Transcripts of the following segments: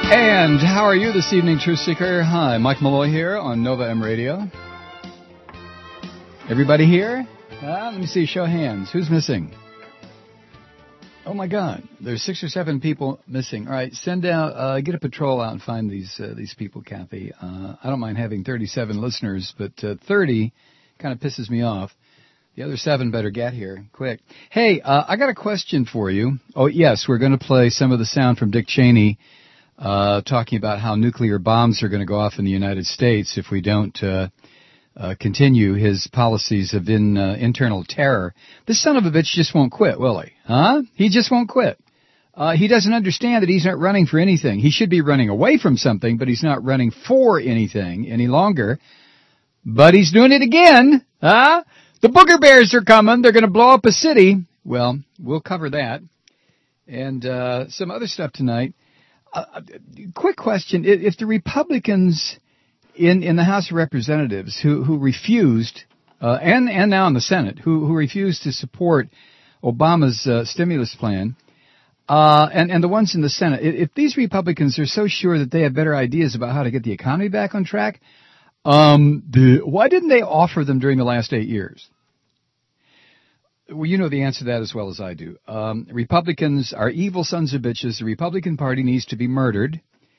And how are you this evening, Truth Seeker? Hi, Mike Malloy here on Nova M Radio. Everybody here? Let me see, show of hands. Who's missing? Oh my God, there's 6 or 7 people missing. All right, send out, get a patrol out and find these people, Kathy. I don't mind having 37 listeners, but 30 kind of pisses me off. The other 7 better get here quick. Hey, I got a question for you. Oh yes, we're going to play some of the sound from Dick Cheney talking about how nuclear bombs are going to go off in the United States if we don't continue his policies of internal terror. This son of a bitch just won't quit, will he? Huh? He just won't quit. He doesn't understand that he's not running for anything. He should be running away from something, but he's not running for anything any longer. But he's doing it again. Huh? The booger bears are coming. They're going to blow up a city. Well, we'll cover that. And some other stuff tonight. Quick question. If the Republicans in the House of Representatives who refused, and now in the Senate, who refused to support Obama's stimulus plan, and the ones in the Senate, if these Republicans are so sure that they have better ideas about how to get the economy back on track, why didn't they offer them during the last 8 years? Well, you know the answer to that as well as I do. Republicans are evil sons of bitches. The Republican Party needs to be murdered.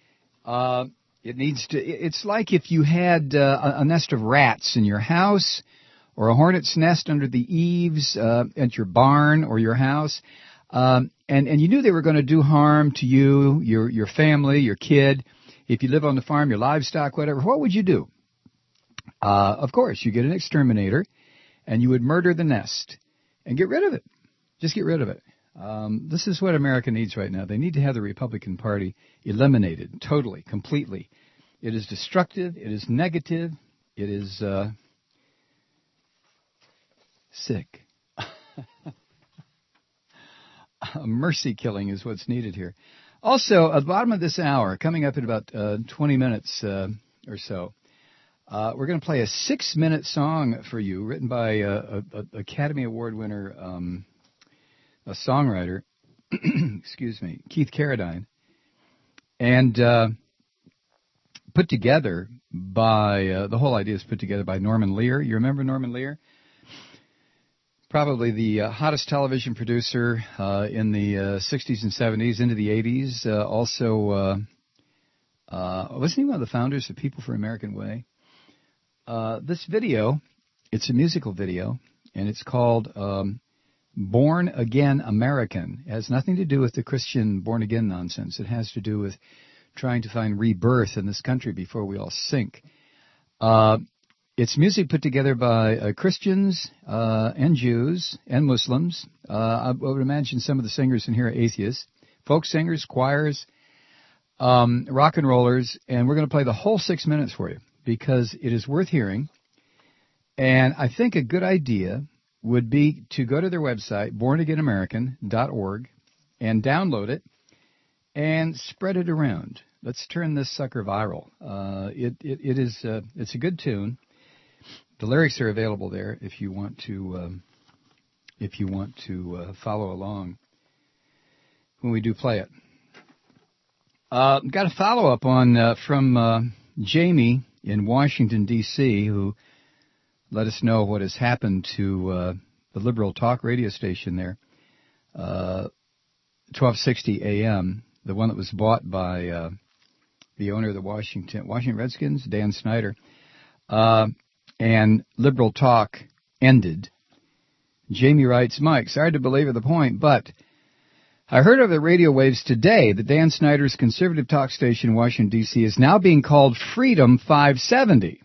It's like if you had a nest of rats in your house or a hornet's nest under the eaves at your barn or your house, and you knew they were going to do harm to you, your family, your kid. If you live on the farm, your livestock, whatever, what would you do? Of course, you get an exterminator and you would murder the nest. And get rid of it. Just get rid of it. This is what America needs right now. They need to have the Republican Party eliminated totally, completely. It is destructive. It is negative. It is sick. Mercy killing is what's needed here. Also, at the bottom of this hour, coming up in about 20 minutes or so, we're going to play a 6-minute song for you, written by a Academy Award winner, a songwriter, excuse me, Keith Carradine, and put together by, the whole idea is put together by Norman Lear. You remember Norman Lear? Probably the hottest television producer in the 60s and 70s, into the 80s. Also, wasn't he one of the founders of People for American Way? This video, it's a musical video, and it's called Born Again American. It has nothing to do with the Christian born-again nonsense. It has to do with trying to find rebirth in this country before we all sink. It's music put together by Christians and Jews and Muslims. I would imagine some of the singers in here are atheists, folk singers, choirs, rock and rollers, and we're going to play the whole 6 minutes for you, because it is worth hearing. And I think a good idea would be to go to their website, bornagainamerican.org, and download it and spread it around. Let's turn this sucker viral. It's a good tune. The lyrics are available there if you want to follow along when we do play it. Got a follow up on from Jamie in Washington, D.C., who let us know what has happened to the liberal talk radio station there, 1260 AM, the one that was bought by the owner of the Washington Redskins, Dan Snyder, and liberal talk ended. Jamie writes, Mike, sorry to belabor the point, but I heard over the radio waves today that Dan Snyder's conservative talk station in Washington, D.C. is now being called Freedom 570,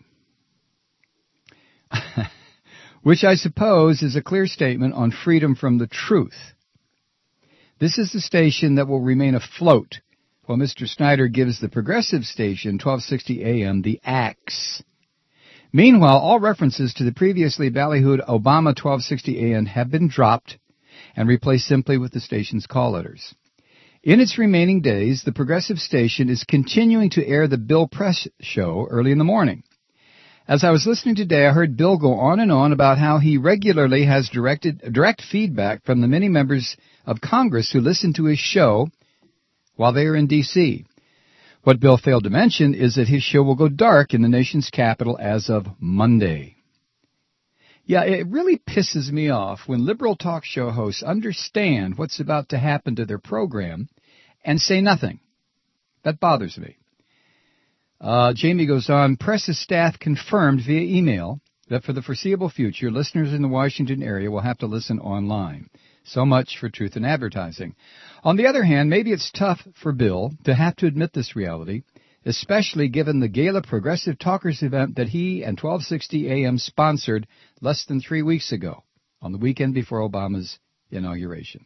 which I suppose is a clear statement on freedom from the truth. This is the station that will remain afloat while Mr. Snyder gives the progressive station, 1260 AM, the axe. Meanwhile, all references to the previously ballyhooed Obama 1260 AM have been dropped and replaced simply with the station's call letters. In its remaining days, the progressive station is continuing to air the Bill Press show early in the morning. As I was listening today, I heard Bill go on and on about how he regularly has direct feedback from the many members of Congress who listen to his show while they are in D.C. What Bill failed to mention is that his show will go dark in the nation's capital as of Monday. Yeah, it really pisses me off when liberal talk show hosts understand what's about to happen to their program and say nothing. That bothers me. Jamie goes on, press staff confirmed via email that for the foreseeable future, listeners in the Washington area will have to listen online. So much for truth in advertising. On the other hand, maybe it's tough for Bill to have to admit this reality, especially given the Gala Progressive Talkers event that he and 1260 AM sponsored less than 3 weeks ago, on the weekend before Obama's inauguration.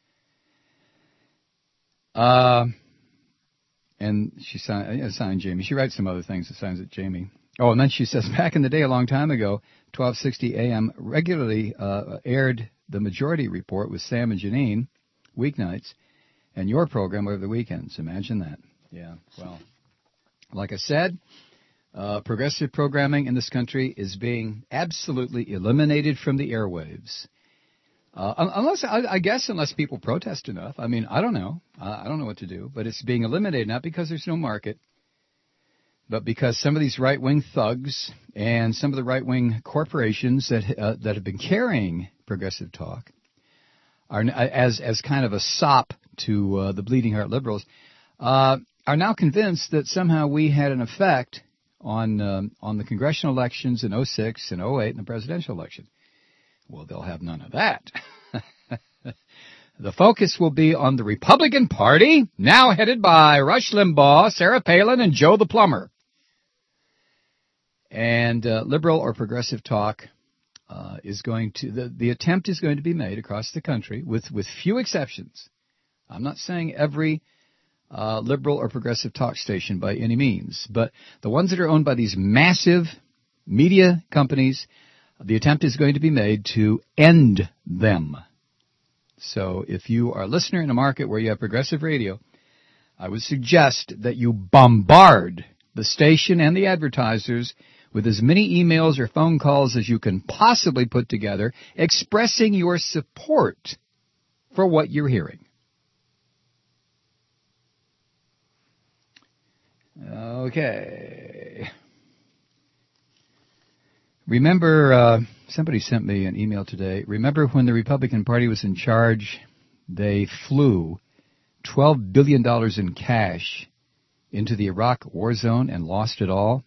And she signed Jamie. She writes some other things and signs it Jamie. Oh, and then she says, back in the day, a long time ago, 1260 AM regularly aired the Majority Report with Sam and Janine, weeknights, and your program over the weekends. Imagine that. Yeah, well, like I said, progressive programming in this country is being absolutely eliminated from the airwaves. Unless people protest enough. I mean, I don't know. I don't know what to do. But it's being eliminated, not because there's no market, but because some of these right-wing thugs and some of the right-wing corporations that have been carrying progressive talk are, as kind of a sop to the bleeding heart liberals, are now convinced that somehow we had an effect on the congressional elections in 2006 and 2008 and the presidential election. Well, they'll have none of that. The focus will be on the Republican Party, now headed by Rush Limbaugh, Sarah Palin, and Joe the Plumber. And liberal or progressive talk is going to, the attempt is going to be made across the country with few exceptions. I'm not saying every liberal or progressive talk station by any means, but the ones that are owned by these massive media companies, the attempt is going to be made to end them. So if you are a listener in a market where you have progressive radio, I would suggest that you bombard the station and the advertisers with as many emails or phone calls as you can possibly put together, expressing your support for what you're hearing. Okay. Remember, somebody sent me an email today. Remember when the Republican Party was in charge, they flew $12 billion in cash into the Iraq war zone and lost it all?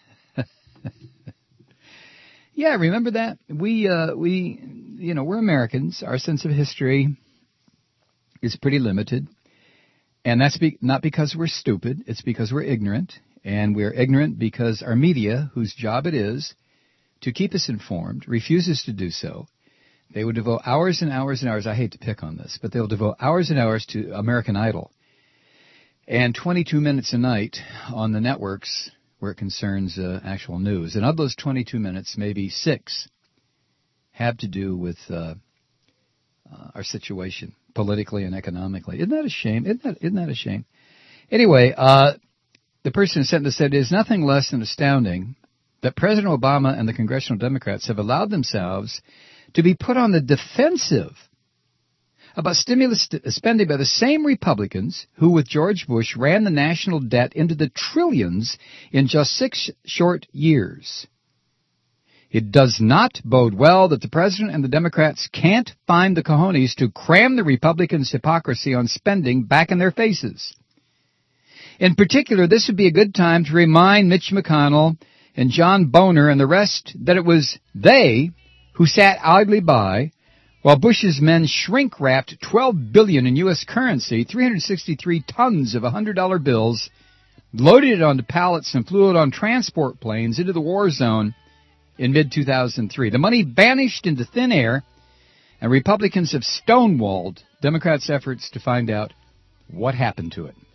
Yeah, remember that? We're Americans. Our sense of history is pretty limited. And that's not because we're stupid. It's because we're ignorant. And we're ignorant because our media, whose job it is to keep us informed, refuses to do so. They would devote hours and hours and hours. I hate to pick on this, but they'll devote hours and hours to American Idol and 22 minutes a night on the networks where it concerns actual news. And of those 22 minutes, maybe 6 have to do with our situation politically and economically. Isn't that a shame? Isn't that a shame? Anyway, the person who sent this said, it is nothing less than astounding that President Obama and the congressional Democrats have allowed themselves to be put on the defensive about stimulus spending by the same Republicans who, with George Bush, ran the national debt into the trillions in just 6 short years. It does not bode well that the President and the Democrats can't find the cojones to cram the Republicans' hypocrisy on spending back in their faces. In particular, this would be a good time to remind Mitch McConnell and John Boehner and the rest that it was they who sat idly by while Bush's men shrink-wrapped $12 billion in U.S. currency, 363 tons of $100 bills, loaded it onto pallets and flew it on transport planes into the war zone in mid-2003. The money vanished into thin air, and Republicans have stonewalled Democrats' efforts to find out what happened to it.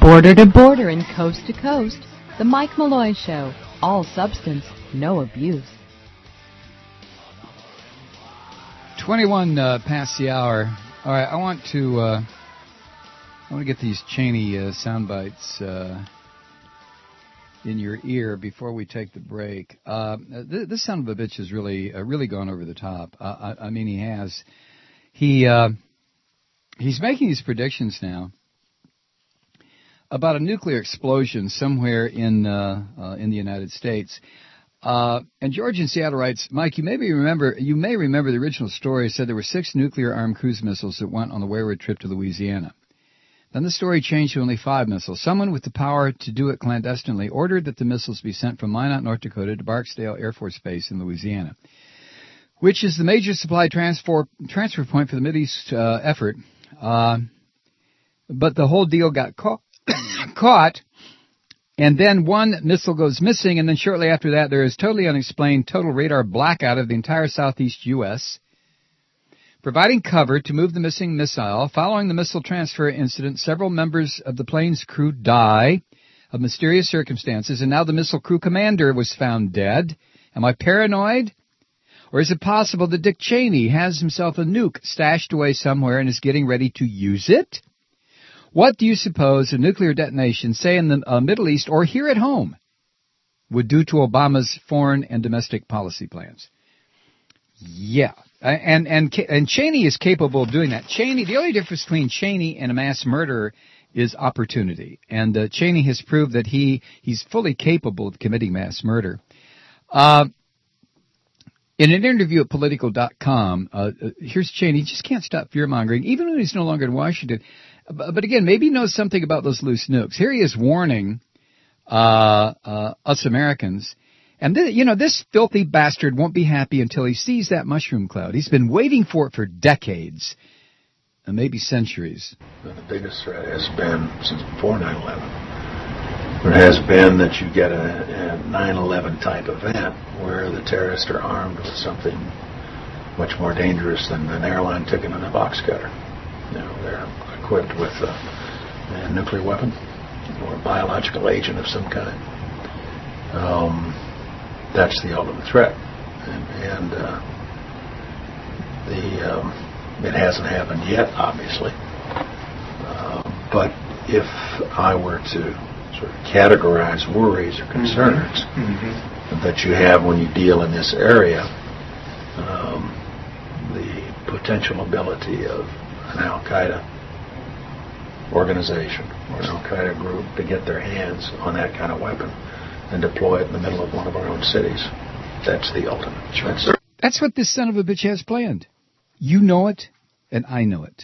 Border to border and coast to coast, The Mike Malloy Show. All substance, no abuse. 21 past the hour. All right, I want to get these Cheney sound bites in your ear before we take the break. This son of a bitch has really gone over the top. I mean, he has. He's making these predictions now about a nuclear explosion somewhere in the United States. And George in Seattle writes, Mike, you may remember the original story said there were 6 nuclear-armed cruise missiles that went on the wayward trip to Louisiana. Then the story changed to only 5 missiles. Someone with the power to do it clandestinely ordered that the missiles be sent from Minot, North Dakota to Barksdale Air Force Base in Louisiana, which is the major supply transfer point for the Mideast effort. But the whole deal got caught, and then one missile goes missing, and then shortly after that there is totally unexplained total radar blackout of the entire southeast U.S., providing cover to move the missing missile. Following the missile transfer incident, several members of the plane's crew die of mysterious circumstances, and now the missile crew commander was found dead. Am I paranoid? Or is it possible that Dick Cheney has himself a nuke stashed away somewhere and is getting ready to use it? What do you suppose a nuclear detonation, say in the Middle East or here at home, would do to Obama's foreign and domestic policy plans? Yeah. And Cheney is capable of doing that. The only difference between Cheney and a mass murderer is opportunity. And Cheney has proved that he's fully capable of committing mass murder. In an interview at Politico.com, here's Cheney. He just can't stop fear-mongering, even when he's no longer in Washington. But again, maybe he knows something about those loose nukes. Here he is warning us Americans. And this filthy bastard won't be happy until he sees that mushroom cloud. He's been waiting for it for decades, and maybe centuries. The biggest threat has been, since before 9/11, there has been that you get a 9/11 type event where the terrorists are armed with something much more dangerous than an airline ticket and a box cutter. They're equipped with a nuclear weapon or a biological agent of some kind. That's the ultimate threat, and it hasn't happened yet, obviously. But if I were to sort of categorize worries or concerns that you have when you deal in this area, the potential ability of an Al-Qaeda organization or an Al-Qaeda group to get their hands on that kind of weapon and deploy it in the middle of one of our own cities. That's the ultimate choice. That's what this son of a bitch has planned. You know it, and I know it.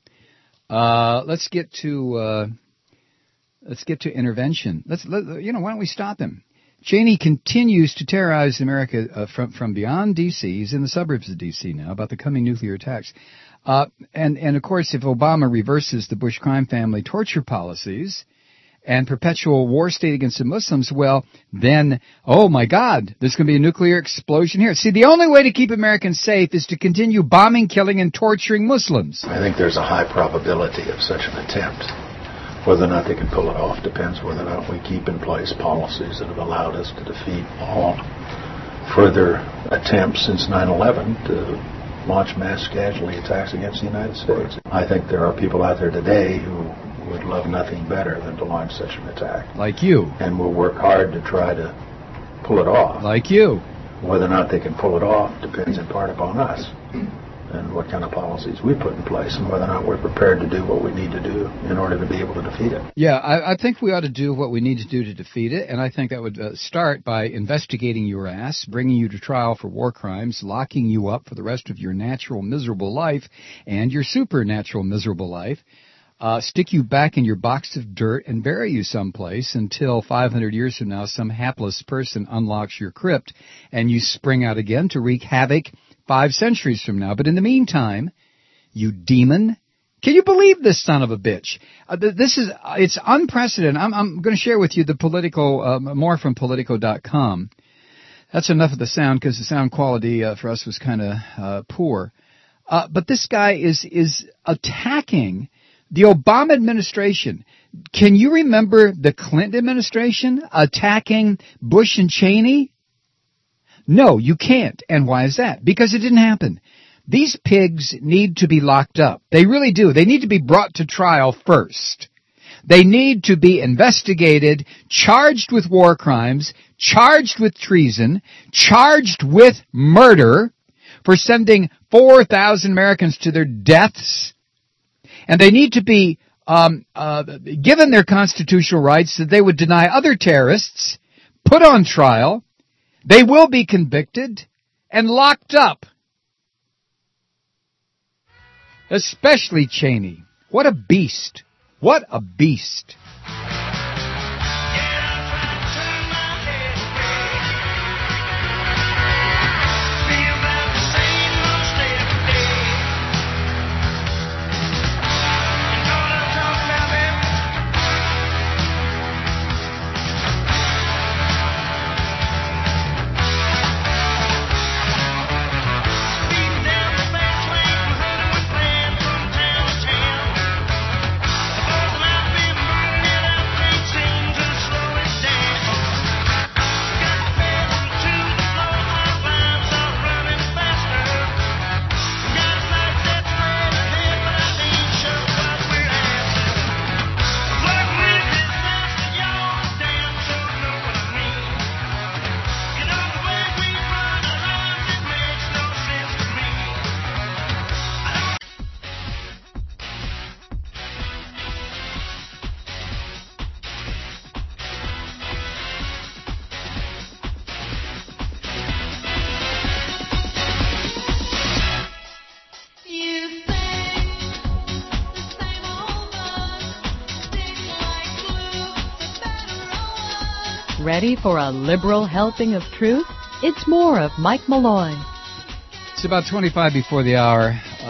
Let's get to intervention. Why don't we stop him? Cheney continues to terrorize America from beyond D.C. He's in the suburbs of D.C. now about the coming nuclear attacks. And of course, if Obama reverses the Bush crime family torture policies and perpetual war state against the Muslims, well, then, oh my God, there's going to be a nuclear explosion here. See, the only way to keep Americans safe is to continue bombing, killing, and torturing Muslims. I think there's a high probability of such an attempt. Whether or not they can pull it off depends whether or not we keep in place policies that have allowed us to defeat all further attempts since 9/11 to launch mass casualty attacks against the United States. I think there are people out there today who would love nothing better than to launch such an attack. Like you. And will work hard to try to pull it off. Like you. Whether or not they can pull it off depends in part upon us and what kind of policies we put in place and whether or not we're prepared to do what we need to do in order to be able to defeat it. Yeah, I think we ought to do what we need to do to defeat it, and I think that would start by investigating your ass, bringing you to trial for war crimes, locking you up for the rest of your natural miserable life and your supernatural miserable life, stick you back in your box of dirt and bury you someplace until 500 years from now some hapless person unlocks your crypt and you spring out again to wreak havoc 5 centuries from now. But in the meantime, you demon, can you believe this son of a bitch? It's unprecedented. I'm going to share with you the more from Politico.com. That's enough of the sound because the sound quality for us was kind of poor. But this guy is attacking the Obama administration. Can you remember the Clinton administration attacking Bush and Cheney? No, you can't. And why is that? Because it didn't happen. These pigs need to be locked up. They really do. They need to be brought to trial first. They need to be investigated, charged with war crimes, charged with treason, charged with murder for sending 4,000 Americans to their deaths. And they need to be given their constitutional rights that they would deny other terrorists, put on trial. They will be convicted and locked up. Especially Cheney. What a beast. What a beast. Ready for a liberal helping of truth? It's more of Mike Malloy. It's about 25 before the hour.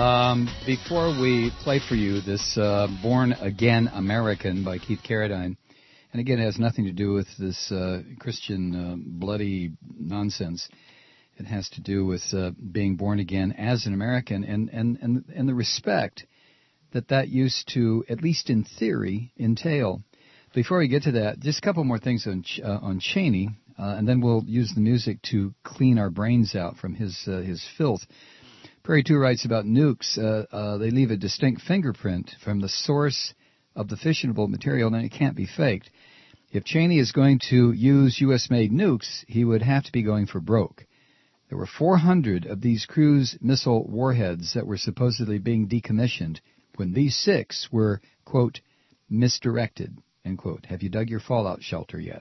Before we play for you this Born Again American by Keith Carradine, and again it has nothing to do with this Christian bloody nonsense. It has to do with being born again as an American and the respect that used to, at least in theory, entail. Before we get to that, just a couple more things on Cheney, and then we'll use the music to clean our brains out from his filth. Prairie 2 writes about nukes. They leave a distinct fingerprint from the source of the fissionable material, and it can't be faked. If Cheney is going to use U.S.-made nukes, he would have to be going for broke. There were 400 of these cruise missile warheads that were supposedly being decommissioned when these 6 were, quote, misdirected. End quote. Have you dug your fallout shelter yet?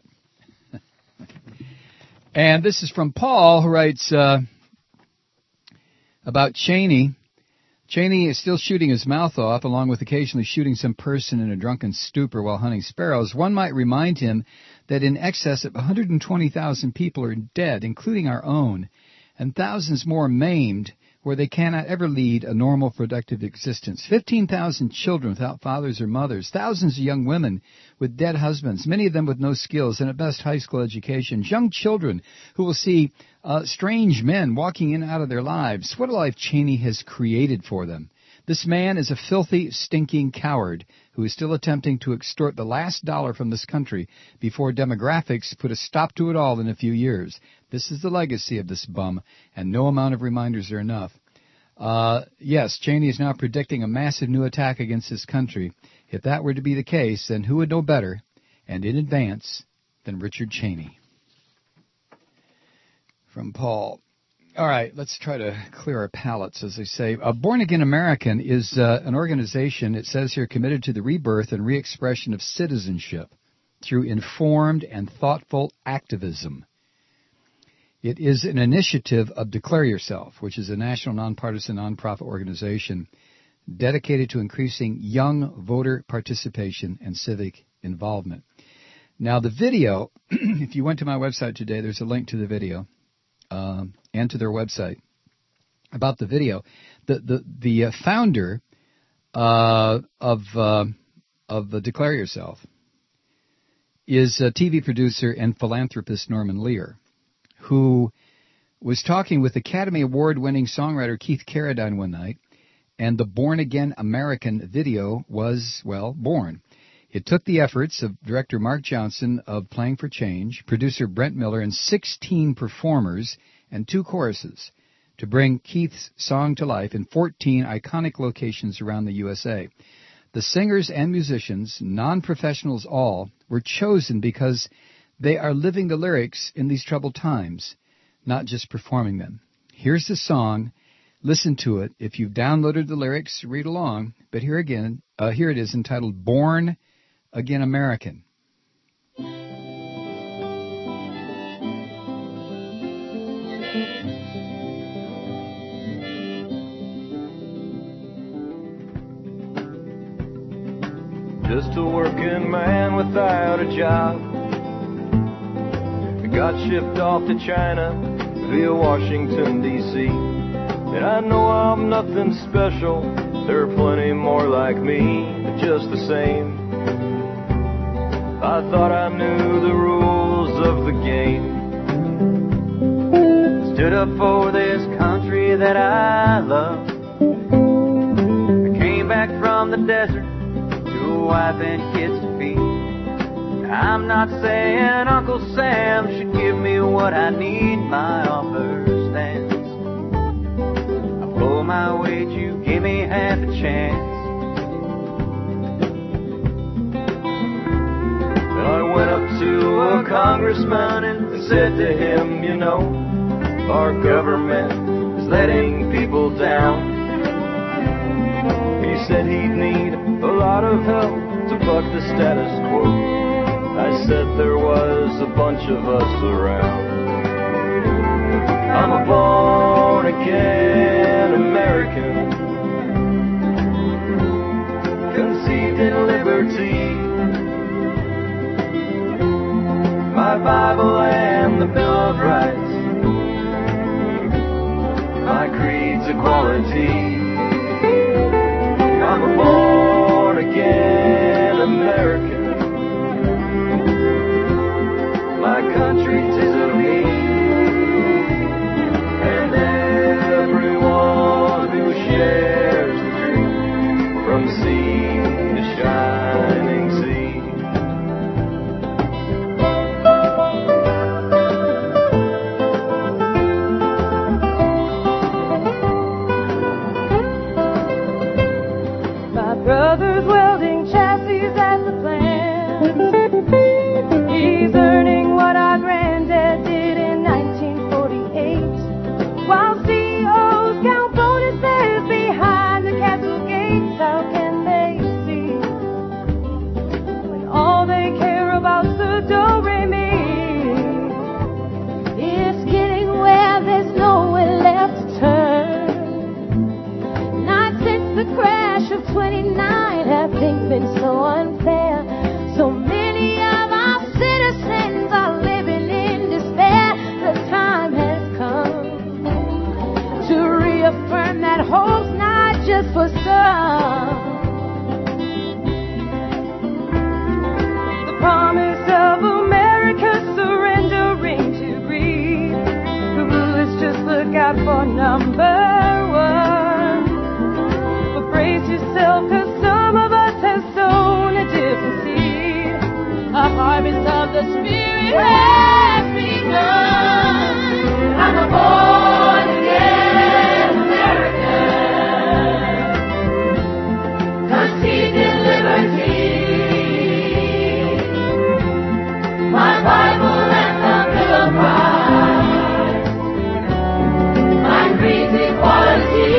And this is from Paul, who writes about Cheney. Cheney is still shooting his mouth off, along with occasionally shooting some person in a drunken stupor while hunting sparrows. One might remind him that in excess of 120,000 people are dead, including our own, and thousands more maimed, where they cannot ever lead a normal, productive existence. 15,000 children without fathers or mothers. Thousands of young women with dead husbands, many of them with no skills and at best high school educations. Young children who will see strange men walking in and out of their lives. What a life Cheney has created for them. This man is a filthy, stinking coward who is still attempting to extort the last dollar from this country before demographics put a stop to it all in a few years. This is the legacy of this bum, and no amount of reminders are enough. Yes, Cheney is now predicting a massive new attack against this country. If that were to be the case, then who would know better, and in advance, than Richard Cheney? From Paul. All right, let's try to clear our palates, as they say. Born Again American is an organization, it says here, committed to the rebirth and re-expression of citizenship through informed and thoughtful activism. It is an initiative of Declare Yourself, which is a national nonpartisan nonprofit organization dedicated to increasing young voter participation and civic involvement. Now, the video, if you went to my website today, there's a link to the video. And to their website about the video. The founder of Declare Yourself is a TV producer and philanthropist Norman Lear, who was talking with Academy Award-winning songwriter Keith Carradine one night, and the Born Again American video was, well, born. It took the efforts of director Mark Johnson of Playing for Change, producer Brent Miller, and 16 performers and 2 choruses to bring Keith's song to life in 14 iconic locations around the USA. The singers and musicians, non-professionals all, were chosen because they are living the lyrics in these troubled times, not just performing them. Here's the song. Listen to it. If you've downloaded the lyrics, read along. But here it is, entitled Born Again American. Just a working man without a job. I got shipped off to China via Washington, D.C. And I know I'm nothing special. There are plenty more like me, but just the same, I thought I knew the rules of the game. Stood up for this country that I love. I came back from the desert, a wife and kids to feed. I'm not saying Uncle Sam should give me what I need. My offer stands. I pull my weight, you give me half a chance. Then I went up to a congressman and said to him, you know, our government is letting people down. He said he'd need a lot of help to buck the status quo. I said there was a bunch of us around. I'm a born-again American, conceived in liberty. My Bible and the Bill of Rights, my creed's equality. I'm a born-again American. My country 'tis of me, and everyone who shares the dream from sea to shining sea. Brothers welding chassis at the plant. He's earning what our granddad did in 1948. While CEOs count bonuses behind the castle gates, how can they see when all they care about's the do-re-mi? It's getting where there's nowhere left to turn. Not since the crash of 29 have things been so unfair. So many of our citizens are living in despair. The time has come to reaffirm that hope's not just for some. The promise of America surrendering to greed. The rulers just look out for number one. But brace yourself, 'cause some of us have sown a different seed. A harvest of the Spirit has begun. I'm a born-again American, conceived in liberty. My Bible and the Bill of Rights, my creed's equality.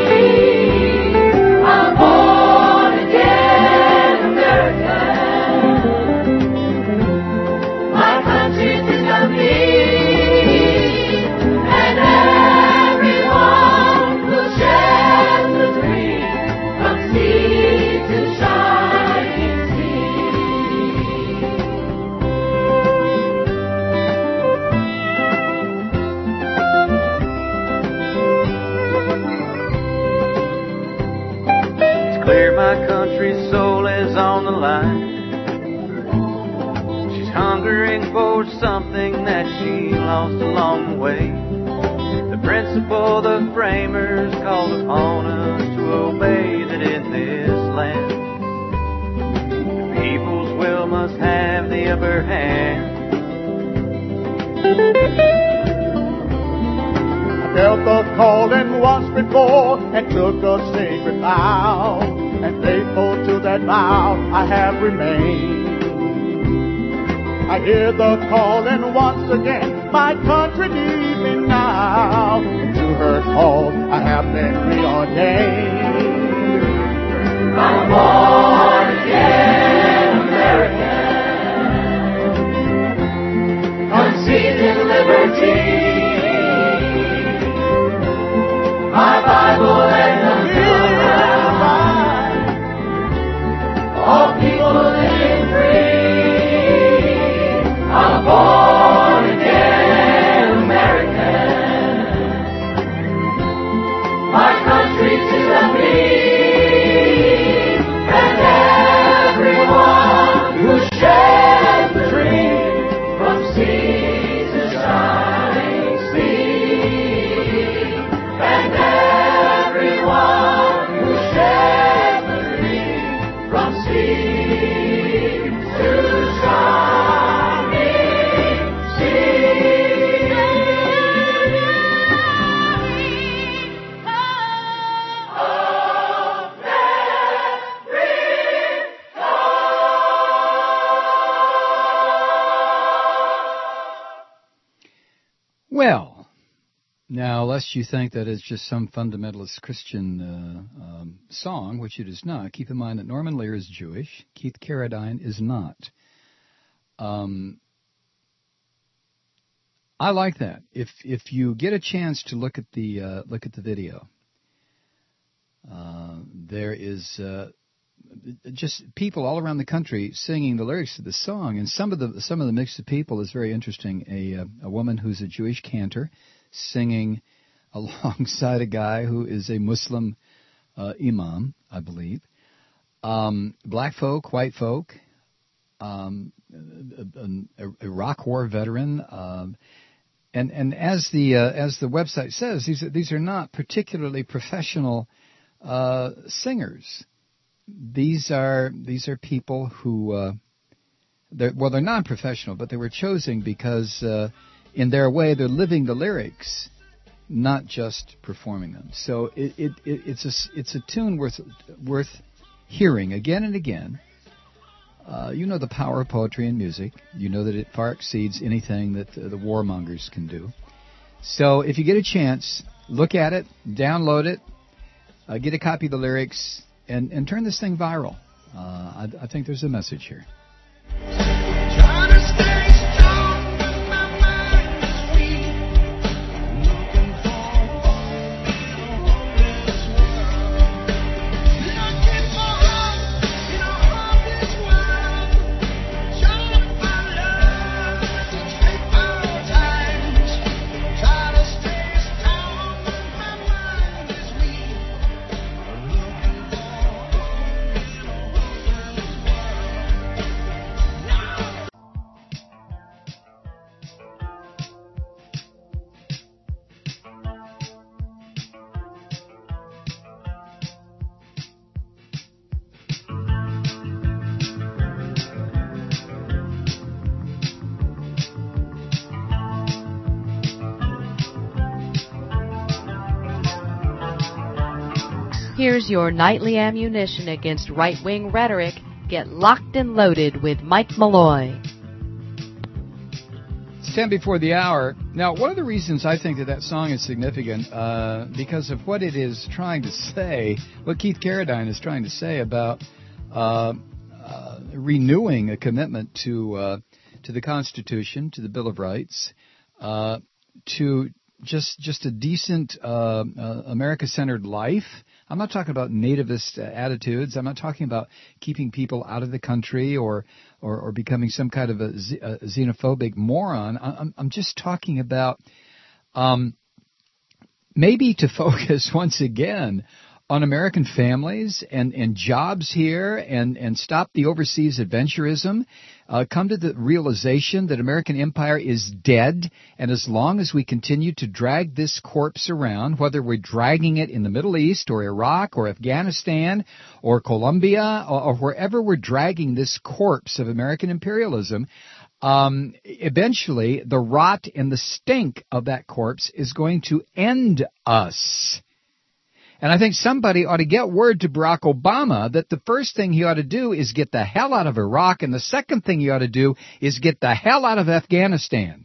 My country's soul is on the line. She's hungering for something that she lost along the way. The principle the framers called upon us to obey, that in this land the people must have the upper hand. I felt the calling once before and took a sacred vow, and faithful to that vow I have remained. I hear the calling once again, my country needs me now. And to her call I have been preordained. I'm a born again American, conceived in liberty. My Bible and the Bible, all people living free. I'm a born again American. My country to the me, and everyone who shares the dream from sea to shining sea, and everyone who shares the dream from sea to shining sea. Well, now, lest you think that it's just some fundamentalist Christian song, which it is not, keep in mind that Norman Lear is Jewish. Keith Carradine is not. I like that. If you get a chance to look at the video, there is just people all around the country singing the lyrics to the song, and some of the mix of people is very interesting. A woman who's a Jewish cantor singing alongside a guy who is a Muslim imam, I believe. Black folk, white folk, a Iraq War veteran, and as the website says, these are not particularly professional singers. These are people who they're non-professional, but they were chosen because in their way they're living the lyrics, not just performing them. So it's a tune worth hearing again and again. You know the power of poetry and music. You know that it far exceeds anything that the warmongers can do. So if you get a chance, look at it, download it, get a copy of the lyrics, and turn this thing viral. I think there's a message here. Trying to stay strong when my mind is weak. Looking for hope in a hopeless world. Looking for hope in a hopeless world. Trying to find love to take our times. Trying to stay strong when my mind is weak. Looking for hope in a hopeless world. Here's your nightly ammunition against right-wing rhetoric. Get locked and loaded with Mike Malloy. It's 10 before the hour. Now, one of the reasons I think that song is significant, because of what it is trying to say, what Keith Carradine is trying to say about renewing a commitment to the Constitution, to the Bill of Rights, to just a decent America-centered life. I'm not talking about nativist attitudes. I'm not talking about keeping people out of the country or becoming some kind of a xenophobic moron. I'm just talking about maybe to focus once again on American families and jobs here and stop the overseas adventurism, come to the realization that American empire is dead, and as long as we continue to drag this corpse around, whether we're dragging it in the Middle East or Iraq or Afghanistan or Colombia or wherever we're dragging this corpse of American imperialism, eventually the rot and the stink of that corpse is going to end us. And I think somebody ought to get word to Barack Obama that the first thing he ought to do is get the hell out of Iraq, and the second thing he ought to do is get the hell out of Afghanistan.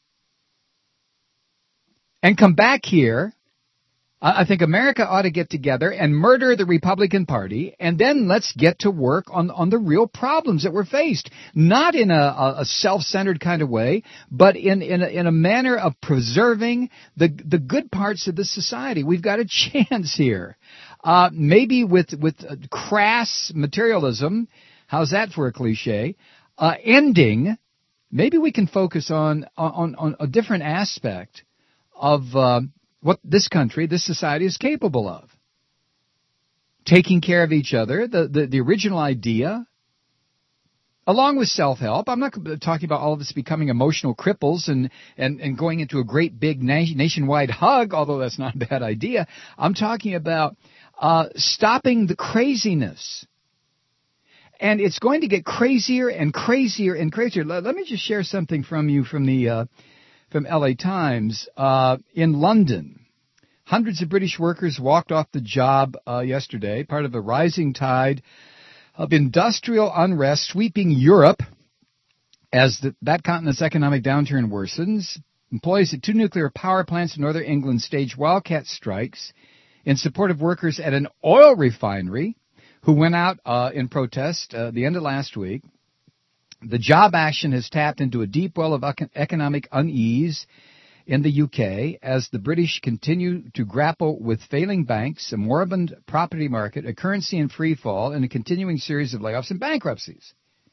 And come back here. I think America ought to get together and murder the Republican Party, and then let's get to work on the real problems that we're faced. Not in a self-centered kind of way, but in a manner of preserving the good parts of the society. We've got a chance here. Maybe with crass materialism, how's that for a cliche, ending, maybe we can focus on a different aspect of what this country, this society is capable of. Taking care of each other, the original idea, along with self-help. I'm not talking about all of us becoming emotional cripples and going into a great big nationwide hug, although that's not a bad idea. I'm talking about stopping the craziness. And it's going to get crazier and crazier and crazier. Let me just share something from you from LA Times. In London, hundreds of British workers walked off the job yesterday, part of a rising tide of industrial unrest sweeping Europe as that continent's economic downturn worsens. Employees at 2 nuclear power plants in northern England staged wildcat strikes in support of workers at an oil refinery who went out in protest the end of last week. The job action has tapped into a deep well of economic unease in the UK as the British continue to grapple with failing banks, a moribund property market, a currency in free fall, and a continuing series of layoffs and bankruptcies.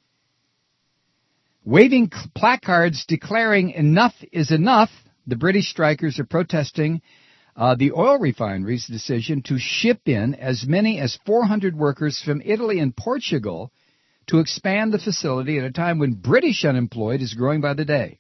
Waving placards declaring enough is enough, the British strikers are protesting the oil refinery's decision to ship in as many as 400 workers from Italy and Portugal to expand the facility at a time when British unemployed is growing by the day.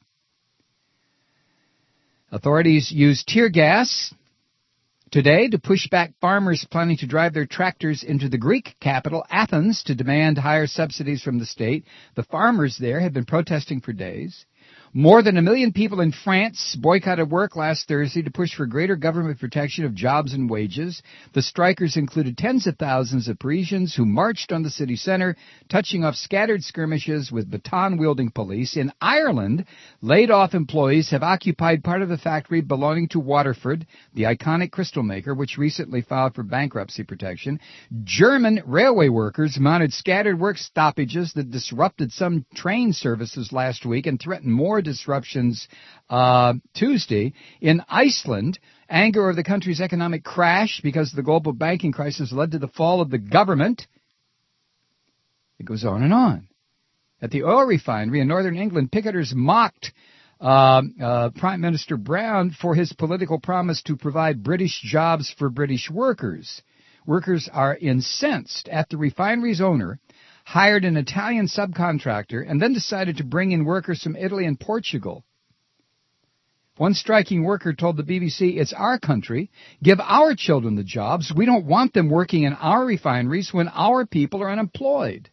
Authorities used tear gas today to push back farmers planning to drive their tractors into the Greek capital, Athens, to demand higher subsidies from the state. The farmers there have been protesting for days. More than 1 million people in France boycotted work last Thursday to push for greater government protection of jobs and wages. The strikers included tens of thousands of Parisians who marched on the city center, touching off scattered skirmishes with baton-wielding police. In Ireland, laid-off employees have occupied part of the factory belonging to Waterford, the iconic crystal maker, which recently filed for bankruptcy protection. German railway workers mounted scattered work stoppages that disrupted some train services last week and threatened more disruptions Tuesday. In Iceland, anger over the country's economic crash because the global banking crisis led to the fall of the government. It goes on and on. At the oil refinery in northern England, picketers mocked Prime Minister Brown for his political promise to provide British jobs for British workers. Workers are incensed at the refinery's owner hired an Italian subcontractor, and then decided to bring in workers from Italy and Portugal. One striking worker told the BBC, "It's our country. Give our children the jobs. We don't want them working in our refineries when our people are unemployed."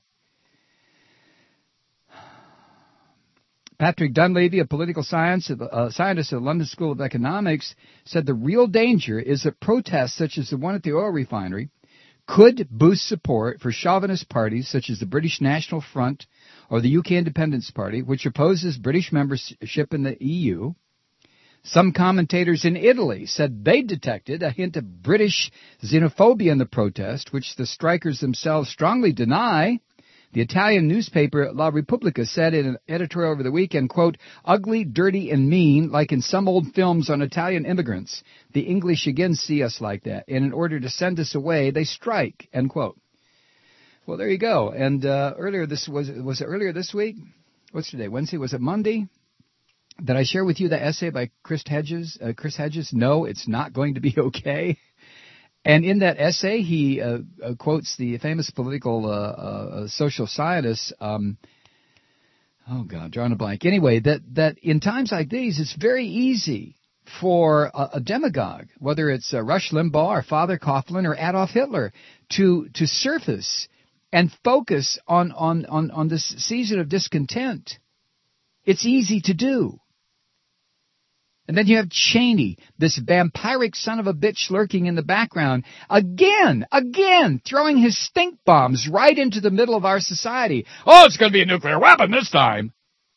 Patrick Dunleavy, a political scientist at the London School of Economics, said the real danger is that protests such as the one at the oil refinery could boost support for chauvinist parties such as the British National Front or the UK Independence Party, which opposes British membership in the EU. Some commentators in Italy said they detected a hint of British xenophobia in the protest, which the strikers themselves strongly deny. The Italian newspaper La Repubblica said in an editorial over the weekend, quote, "Ugly, dirty, and mean, like in some old films on Italian immigrants. The English again see us like that, and in order to send us away, they strike," end quote. Well, there you go. And earlier this was it earlier this week? What's today? Wednesday? Was it Monday? Did I share with you the essay by Chris Hedges? No, it's not going to be okay. And in that essay, he quotes the famous political social scientist, drawing a blank. Anyway, that in times like these, it's very easy for a demagogue, whether it's Rush Limbaugh or Father Coughlin or Adolf Hitler, to surface and focus on this season of discontent. It's easy to do. And then you have Cheney, this vampiric son of a bitch lurking in the background, again, throwing his stink bombs right into the middle of our society. Oh, it's going to be a nuclear weapon this time.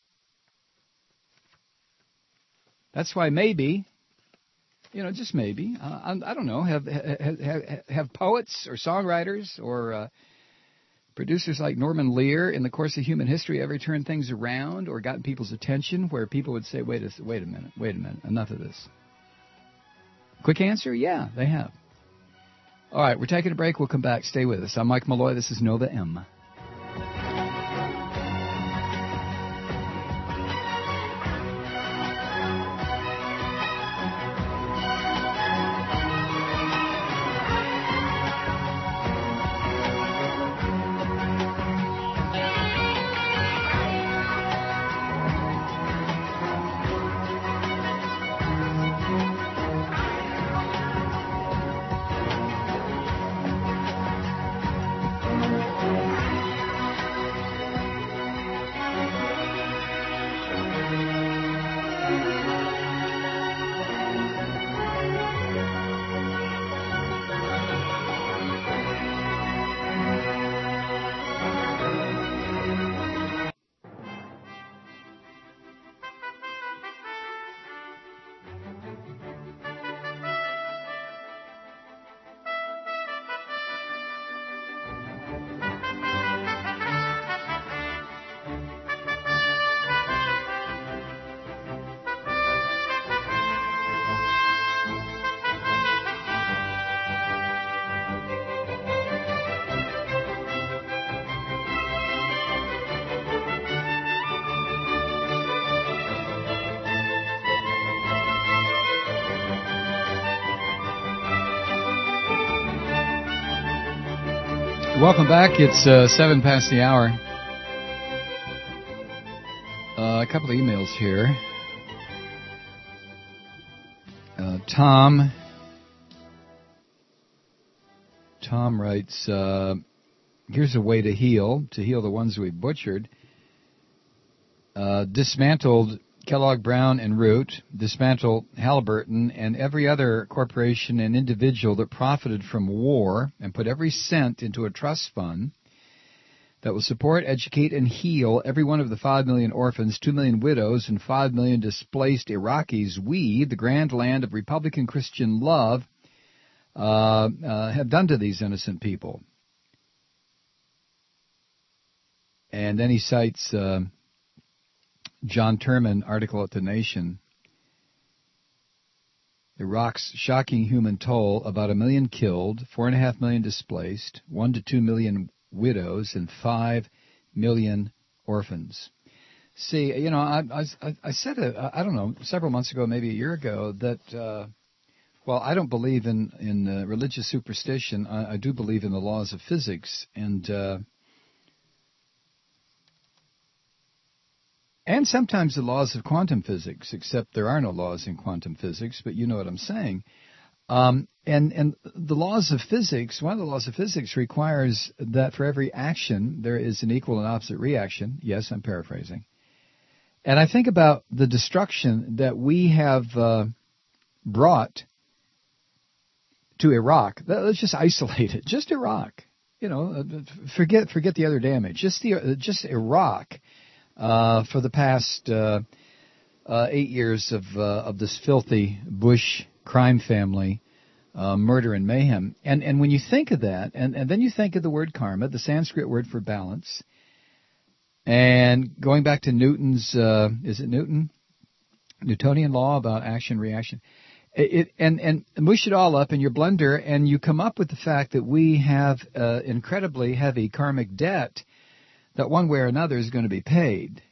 That's why maybe, just maybe, I don't know, have poets or songwriters or producers like Norman Lear in the course of human history ever turned things around or gotten people's attention where people would say, wait a minute, enough of this? Quick answer, yeah, they have. All right, we're taking a break. We'll come back. Stay with us. I'm Mike Malloy. This is Nova M. Welcome back. It's 7 past the hour. A couple of emails here. Tom writes, here's a way to heal the ones we butchered. Dismantled Kellogg Brown and Root, dismantle Halliburton and every other corporation and individual that profited from war, and put every cent into a trust fund that will support, educate, and heal every one of the 5 million orphans, 2 million widows, and 5 million displaced Iraqis we, the grand land of Republican Christian love, have done to these innocent people. And then he cites John Turman article at The Nation. Iraq's shocking human toll, about 1 million killed, 4.5 million displaced, 1 to 2 million widows, and 5 million orphans. See, I said, I don't know, several months ago, maybe a year ago, that, I don't believe in religious superstition. I do believe in the laws of physics, and sometimes the laws of quantum physics, except there are no laws in quantum physics, but you know what I'm saying. And the laws of physics, one of the laws of physics requires that for every action there is an equal and opposite reaction. Yes, I'm paraphrasing. And I think about the destruction that we have brought to Iraq. Let's just isolate it. Just Iraq. Forget the other damage. Just Iraq. For the past 8 years of this filthy Bush crime family, murder and mayhem. And when you think of that, and then you think of the word karma, the Sanskrit word for balance, and going back to Newton's, Newtonian law about action-reaction, and mush it all up in your blender, and you come up with the fact that we have incredibly heavy karmic debt that one way or another is going to be paid.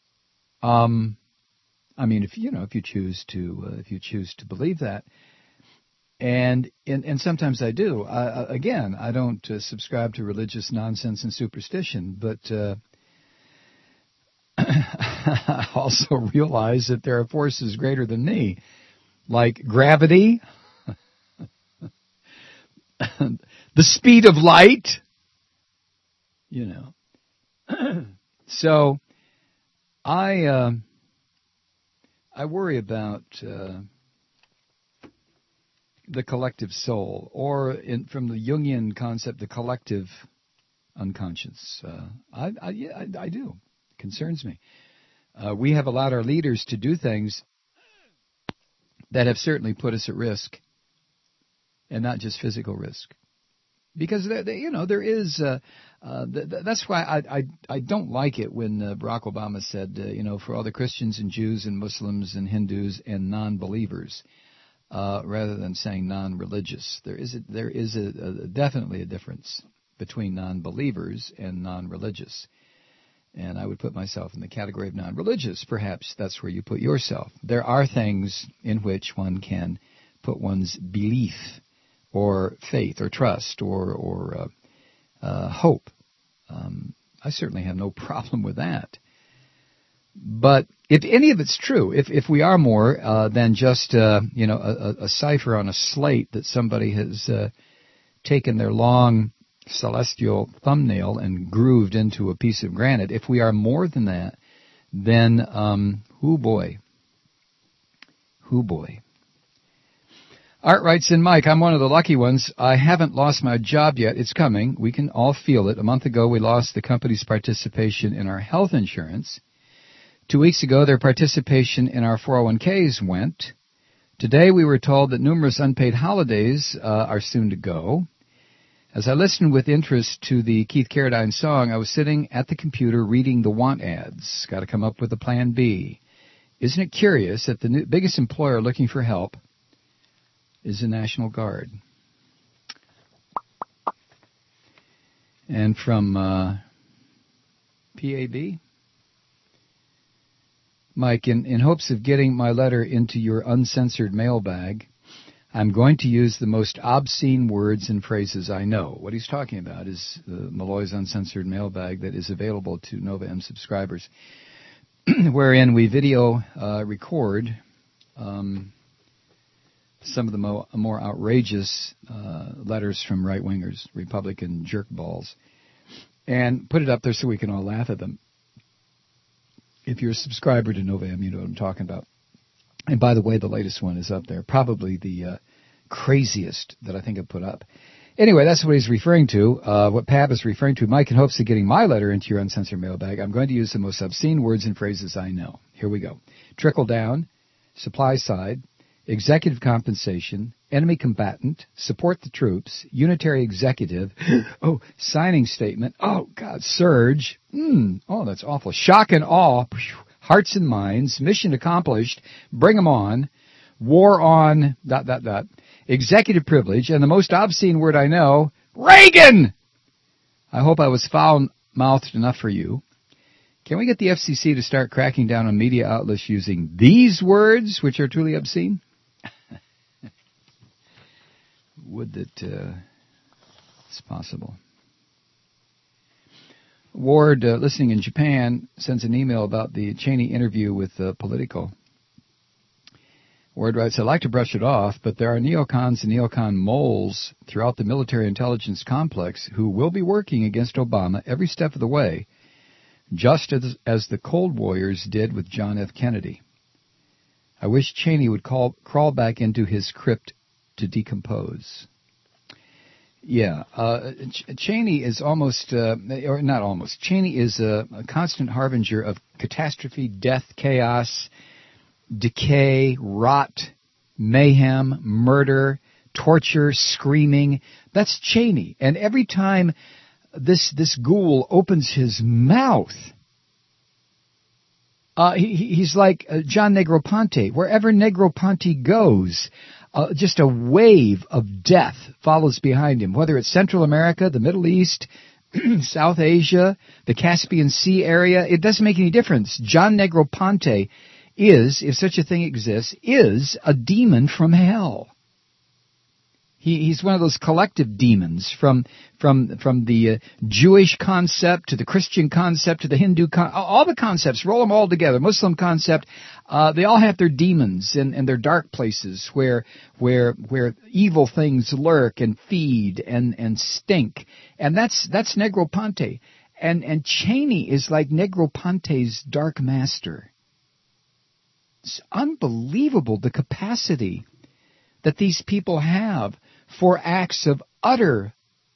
I mean, if you choose to believe that, And sometimes I do. Again, I don't subscribe to religious nonsense and superstition, but I also realize that there are forces greater than me, like gravity, the speed of light, So I worry about the collective soul, or from the Jungian concept, the collective unconscious. I do. It concerns me. We have allowed our leaders to do things that have certainly put us at risk, and not just physical risk. Because there is. That's why I don't like it when Barack Obama said, for all the Christians and Jews and Muslims and Hindus and non-believers, rather than saying non-religious. There is definitely a difference between non-believers and non-religious. And I would put myself in the category of non-religious. Perhaps that's where you put yourself. There are things in which one can put one's belief or faith or trust or hope. I certainly have no problem with that. But if any of it's true, if we are more than just a cipher on a slate that somebody has taken their long celestial thumbnail and grooved into a piece of granite, if we are more than that, then hoo boy. Art writes in, Mike, I'm one of the lucky ones. I haven't lost my job yet. It's coming. We can all feel it. A month ago, we lost the company's participation in our health insurance. 2 weeks ago, their participation in our 401ks went. Today, we were told that numerous unpaid holidays are soon to go. As I listened with interest to the Keith Carradine song, I was sitting at the computer reading the want ads. Got to come up with a plan B. Isn't it curious that the biggest employer looking for help is the National Guard? And from PAB? Mike, in hopes of getting my letter into your uncensored mailbag, I'm going to use the most obscene words and phrases I know. What he's talking about is Malloy's Uncensored Mailbag that is available to Nova M subscribers, wherein we video record some of the more outrageous letters from right-wingers, Republican jerkballs, and put it up there so we can all laugh at them. If you're a subscriber to Nova M, you know what I'm talking about. And by the way, the latest one is up there, probably the craziest that I think I've put up. Anyway, that's what he's referring to, what Pab is referring to. Mike, in hopes of getting my letter into your uncensored mailbag, I'm going to use the most obscene words and phrases I know. Here we go. Trickle down, supply side, executive compensation, enemy combatant, support the troops, unitary executive, signing statement, God, surge, that's awful, shock and awe, hearts and minds, mission accomplished, bring them on, war on, ... executive privilege, and the most obscene word I know, Reagan! I hope I was foul-mouthed enough for you. Can we get the FCC to start cracking down on media outlets using these words, which are truly obscene? Would that it's possible. Ward, listening in Japan, sends an email about the Cheney interview with Politico. Ward writes, I'd like to brush it off, but there are neocons and neocon moles throughout the military intelligence complex who will be working against Obama every step of the way, just as the Cold Warriors did with John F. Kennedy. I wish Cheney would crawl back into his crypt to decompose. Yeah, Cheney is Cheney is a constant harbinger of catastrophe, death, chaos, decay, rot, mayhem, murder, torture, screaming. That's Cheney. And every time this ghoul opens his mouth, he's like John Negroponte. Wherever Negroponte goes, just a wave of death follows behind him, whether it's Central America, the Middle East, South Asia, the Caspian Sea area. It doesn't make any difference. John Negroponte is, if such a thing exists, is a demon from hell. He's one of those collective demons from the Jewish concept to the Christian concept to the Hindu all the concepts. Roll them all together. Muslim concept. They all have their demons and their dark places where evil things lurk and feed and stink. And that's Negroponte. And Cheney is like Negroponte's dark master. It's unbelievable the capacity that these people have for acts of utter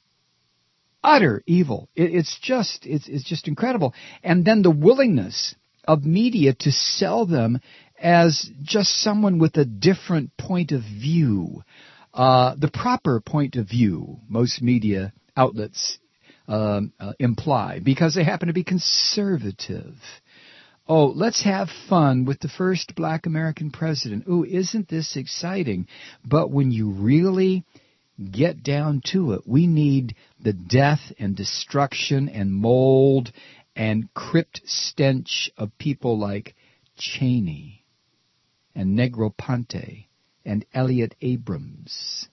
evil. It's just incredible. And then the willingness of media to sell them as just someone with a different point of view, the proper point of view. Most media outlets imply because they happen to be conservative. Oh, let's have fun with the first black American president. Ooh, isn't this exciting? But when you really get down to it, we need the death and destruction and mold and crypt stench of people like Cheney and Negroponte and Elliot Abrams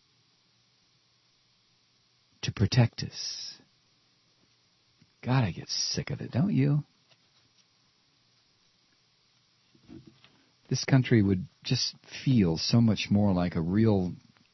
to protect us. God, I get sick of it, don't you? This country would just feel so much more like a real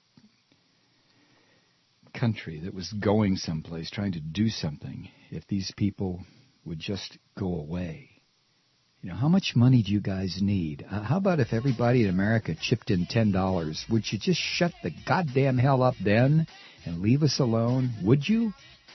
country that was going someplace, trying to do something, if these people would just go away. You know, how much money do you guys need? How about if everybody in America chipped in $10? Would you just shut the goddamn hell up then and leave us alone? Would you?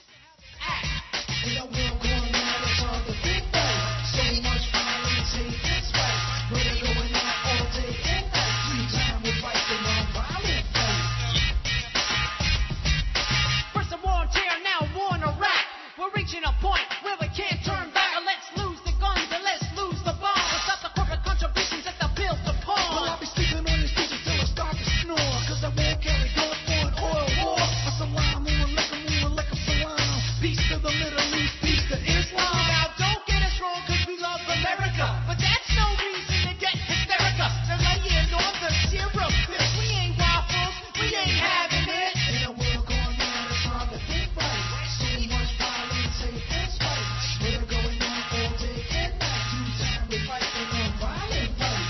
Reaching a point where we can't turn back. Let's lose the guns and let's lose the bombs. Let's stop the corporate contributions that the bills upon. Well, I'll be sleeping on these streets until I start to snore. Cause I won't carry guns for an oil war. A salam, moving like a salam. Peace to the Middle East, peace to Islam. Now don't get us wrong cause we love America. But that's no reason to get hysterical. They're laying on the syrup. We ain't waffles, we ain't having it. In a world going round, it's hard to think right. So much violence. We're going on all day and night. 2 times we're fighting on violent fights.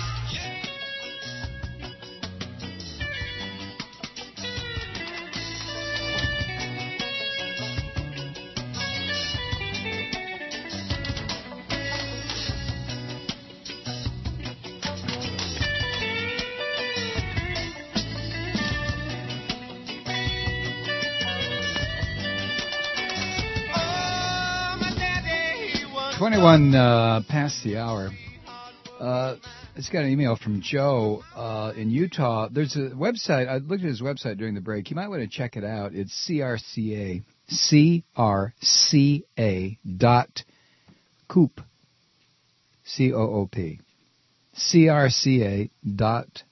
21 past the hour. It's got an email from Joe in Utah. There's a website. I looked at his website during the break. You might want to check it out. It's CRCA dot coop, COOP, CRCA dot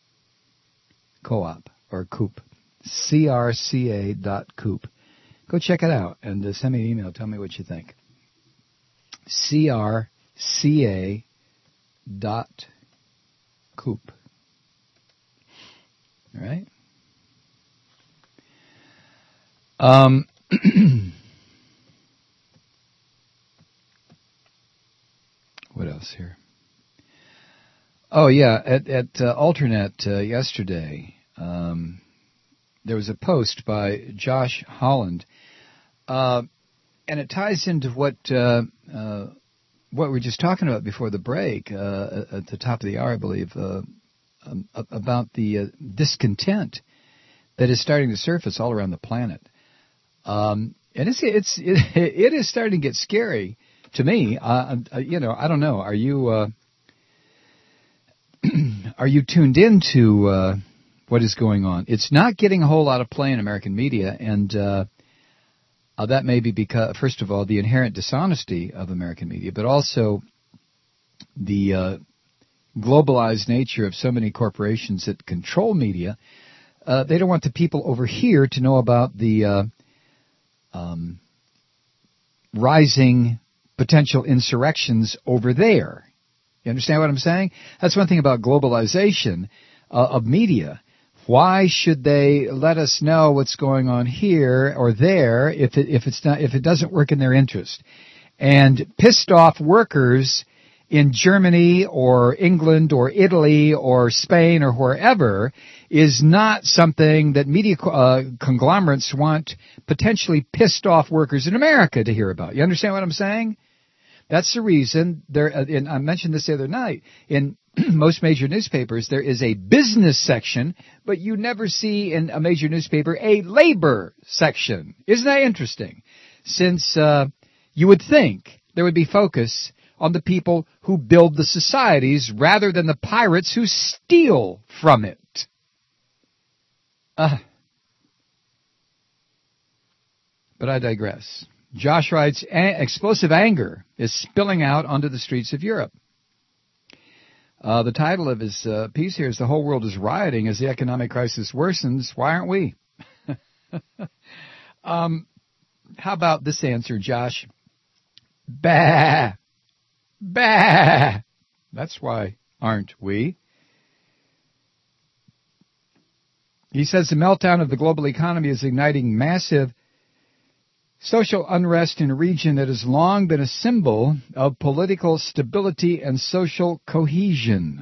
coop or coop, CRCA dot coop. Go check it out and send me an email. Tell me what you think. CRCA dot coop. All right. What else here? Oh yeah, at Alternet yesterday, there was a post by Josh Holland, and it ties into what we were just talking about before the break, at the top of the hour, I believe, about the discontent that is starting to surface all around the planet. And it is starting to get scary to me. I don't know. Are you are you tuned into what is going on? It's not getting a whole lot of play in American media, and that may be because, first of all, the inherent dishonesty of American media, but also the globalized nature of so many corporations that control media. They don't want the people over here to know about the rising potential insurrections over there. You understand what I'm saying? That's one thing about globalization of media. Why should they let us know what's going on here or there if it doesn't work in their interest? And pissed off workers in Germany or England or Italy or Spain or wherever is not something that media conglomerates want potentially pissed off workers in America to hear about. You understand what I'm saying? That's the reason and I mentioned this the other night, in most major newspapers there is a business section, but you never see in a major newspaper a labor section. Isn't that interesting? Since you would think there would be focus on the people who build the societies rather than the pirates who steal from it. But I digress. Josh writes, explosive anger is spilling out onto the streets of Europe. The title of his piece here is The Whole World is Rioting as the Economic Crisis Worsens. Why aren't we? How about this answer, Josh? Bah! Bah! That's why aren't we? He says the meltdown of the global economy is igniting massive social unrest in a region that has long been a symbol of political stability and social cohesion.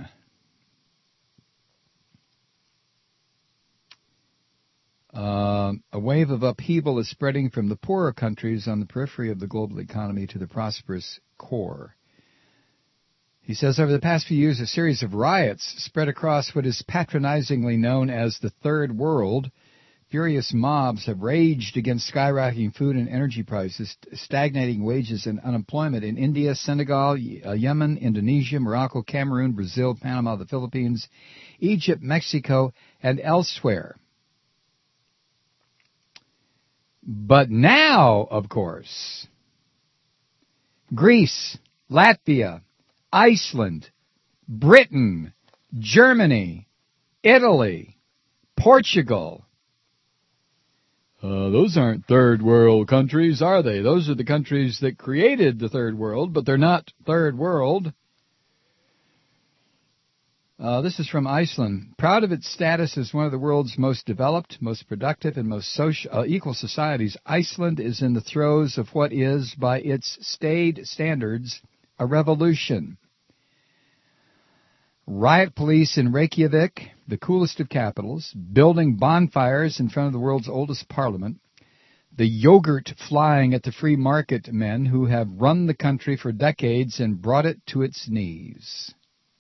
A wave of upheaval is spreading from the poorer countries on the periphery of the global economy to the prosperous core. He says over the past few years, a series of riots spread across what is patronizingly known as the Third World. Furious mobs have raged against skyrocketing food and energy prices, stagnating wages and unemployment in India, Senegal, Yemen, Indonesia, Morocco, Cameroon, Brazil, Panama, the Philippines, Egypt, Mexico, and elsewhere. But now, of course, Greece, Latvia, Iceland, Britain, Germany, Italy, Portugal. Those aren't third world countries, are they? Those are the countries that created the third world, but they're not third world. This is from Iceland. Proud of its status as one of the world's most developed, most productive, and most equal societies, Iceland is in the throes of what is, by its staid standards, a revolution. Riot police in Reykjavik, the coolest of capitals, building bonfires in front of the world's oldest parliament, the yogurt flying at the free market men who have run the country for decades and brought it to its knees.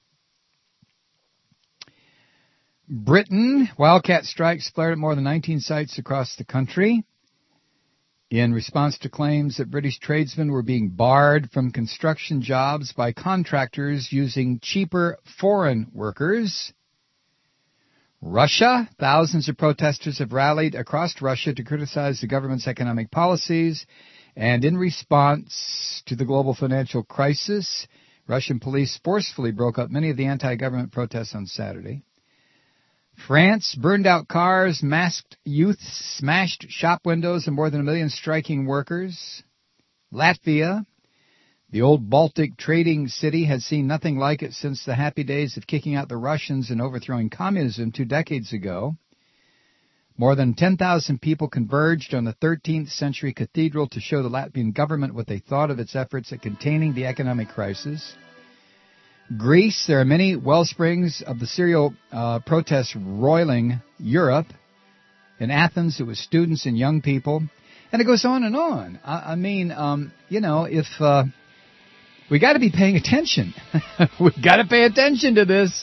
Britain, wildcat strikes flared at more than 19 sites across the country in response to claims that British tradesmen were being barred from construction jobs by contractors using cheaper foreign workers. Russia, thousands of protesters have rallied across Russia to criticize the government's economic policies, and in response to the global financial crisis, Russian police forcefully broke up many of the anti-government protests on Saturday. France, burned out cars, masked youth, smashed shop windows, and more than 1 million striking workers. Latvia, the old Baltic trading city, has seen nothing like it since the happy days of kicking out the Russians and overthrowing communism 2 decades ago. More than 10,000 people converged on the 13th century cathedral to show the Latvian government what they thought of its efforts at containing the economic crisis. Greece, there are many wellsprings of the serial protests roiling Europe. In Athens, it was students and young people. And it goes on and on. I mean, if we got to be paying attention. We got to pay attention to this.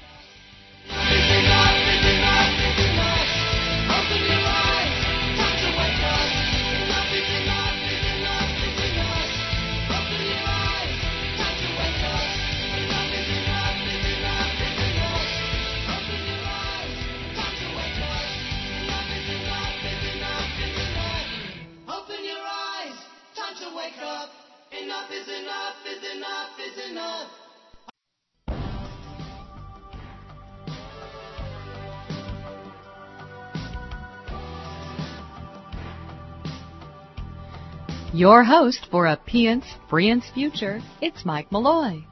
Your host for A Pience Frience Future, it's Mike Malloy.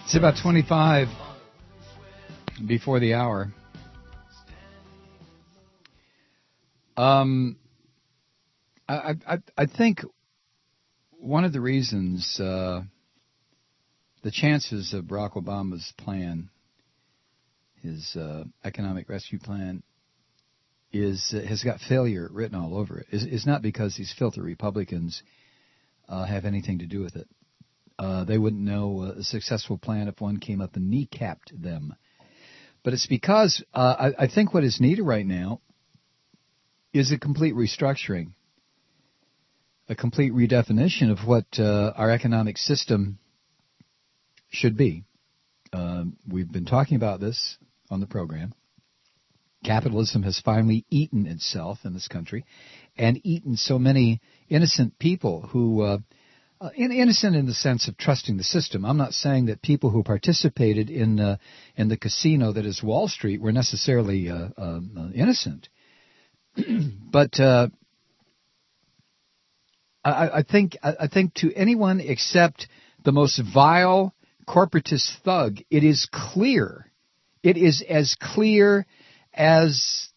It's about 25 before the hour. I think one of the reasons the chances of Barack Obama's plan, his economic rescue plan, has got failure written all over it is not because these filthy Republicans have anything to do with it. They wouldn't know a successful plan if one came up and kneecapped them. But it's because I think what is needed right now is a complete restructuring, a complete redefinition of what our economic system should be. We've been talking about this on the program. Capitalism has finally eaten itself in this country and eaten so many innocent people who, innocent in the sense of trusting the system. I'm not saying that people who participated in the casino that is Wall Street were necessarily innocent. But I think to anyone except the most vile corporatist thug, it is clear. It is as clear as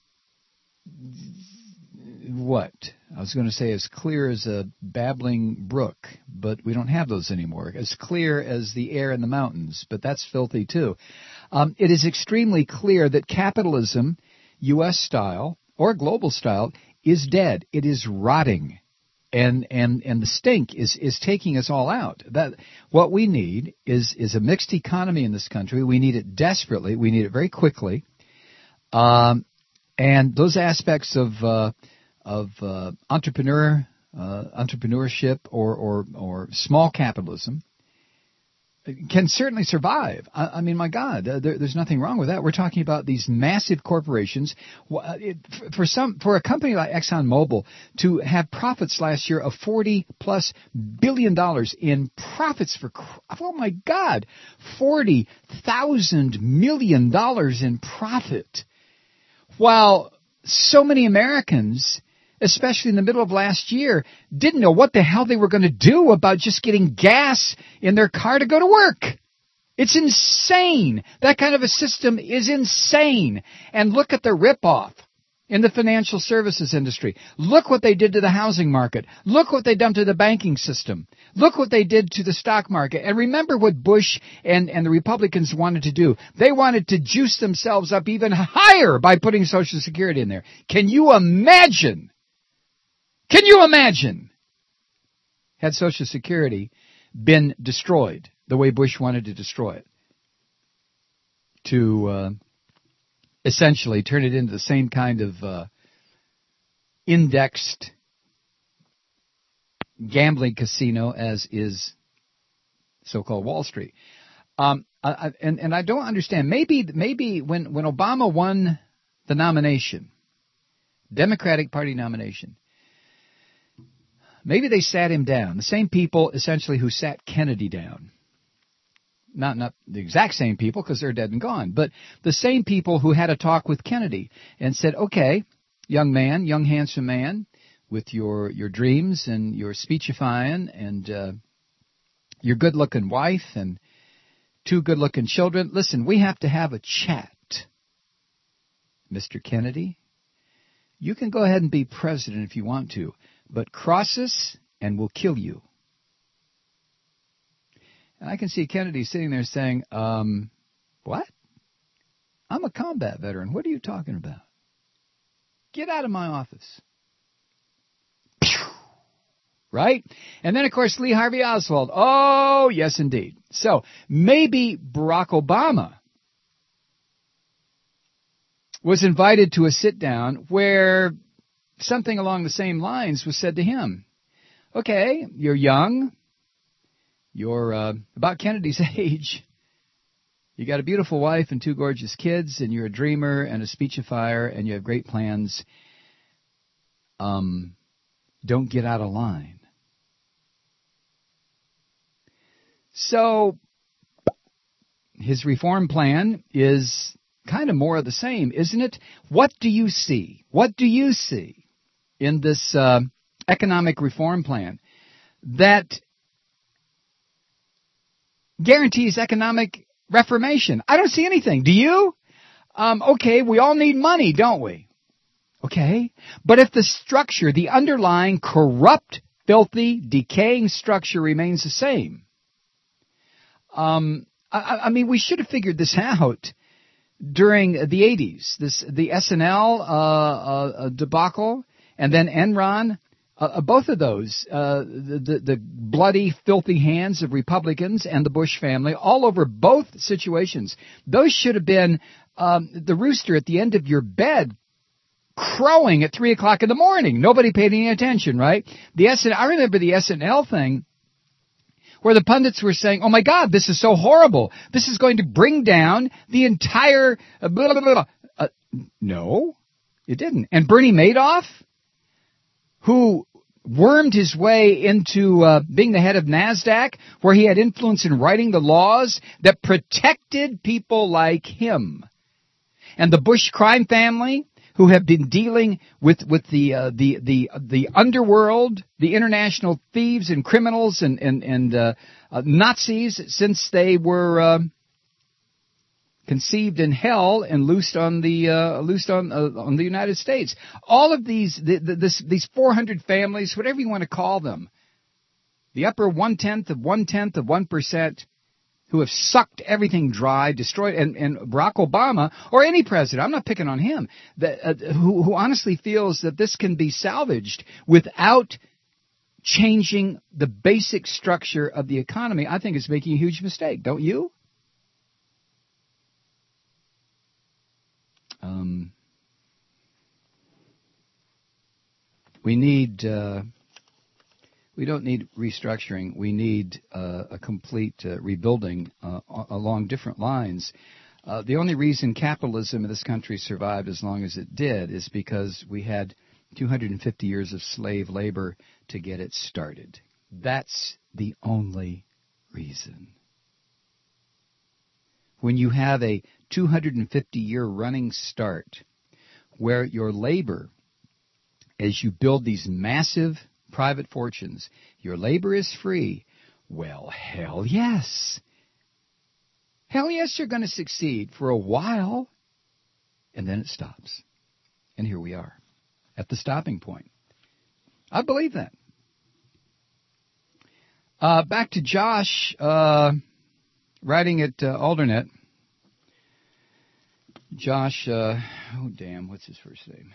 what? I was going to say as clear as a babbling brook, but we don't have those anymore. As clear as the air in the mountains, but that's filthy too. It is extremely clear that capitalism, U.S. style or global style, is dead. It is rotting. And the stink is taking us all out. That what we need is a mixed economy in this country. We need it desperately. We need it very quickly. And those aspects of entrepreneurship or small capitalism can certainly survive. I mean, my God, there's nothing wrong with that. We're talking about these massive corporations. For a company like ExxonMobil to have profits last year of $40+ billion in profits oh my God, $40,000 million in profit. While so many Americans, especially in the middle of last year, didn't know what the hell they were going to do about just getting gas in their car to go to work. It's insane. That kind of a system is insane. And look at the ripoff in the financial services industry. Look what they did to the housing market. Look what they done to the banking system. Look what they did to the stock market. And remember what Bush and the Republicans wanted to do. They wanted to juice themselves up even higher by putting Social Security in there. Can you imagine? Can you imagine had Social Security been destroyed the way Bush wanted to destroy it? To essentially turn it into the same kind of indexed gambling casino as is so-called Wall Street. And I don't understand. Maybe when Obama won the nomination, Democratic Party nomination, maybe they sat him down. The same people, essentially, who sat Kennedy down. Not the exact same people, because they're dead and gone, but the same people who had a talk with Kennedy and said, okay, young man, young handsome man, with your dreams and your speechifying and your good-looking wife and 2 good-looking children, listen, we have to have a chat. Mr. Kennedy, you can go ahead and be president if you want to, but cross us and we'll kill you. And I can see Kennedy sitting there saying, what? I'm a combat veteran. What are you talking about? Get out of my office. Pew! Right? And then, of course, Lee Harvey Oswald. Oh, yes, indeed. So maybe Barack Obama was invited to a sit-down where something along the same lines was said to him. Okay, you're young. You're about Kennedy's age. You got a beautiful wife and 2 gorgeous kids, and you're a dreamer and a speechifier, and you have great plans. Don't get out of line. So his reform plan is kind of more of the same, isn't it? What do you see? What do you see in this economic reform plan that guarantees economic reformation? I don't see anything. Do you? Okay, we all need money, don't we? Okay. But if the structure, the underlying corrupt, filthy, decaying structure remains the same, I mean, we should have figured this out during the 80s. The SNL debacle and then Enron. Both of those, the bloody, filthy hands of Republicans and the Bush family all over both situations. Those should have been the rooster at the end of your bed crowing at 3 o'clock in the morning. Nobody paid any attention, right? I remember the SNL thing where the pundits were saying, oh my God, this is so horrible. This is going to bring down the entire blah, blah, blah. No, it didn't. And Bernie Madoff, who wormed his way into being the head of NASDAQ, where he had influence in writing the laws that protected people like him. And the Bush crime family, who have been dealing with the underworld, the international thieves and criminals and Nazis since they were conceived in hell and loosed on the United States. All of these 400 families, whatever you want to call them, the upper 1/10 of 1%, who have sucked everything dry, destroyed, and Barack Obama, or any president, I'm not picking on him, who honestly feels that this can be salvaged without changing the basic structure of the economy, I think is making a huge mistake. Don't you? We don't need restructuring. We need a complete rebuilding along different lines. The only reason capitalism in this country survived as long as it did is because we had 250 years of slave labor to get it started. That's the only reason. When you have a 250-year running start where your labor, as you build these massive private fortunes, your labor is free, well, hell yes. Hell yes, you're going to succeed for a while, and then it stops. And here we are, at the stopping point. I believe that. Back to Josh, writing at Aldernet. Josh, what's his first name?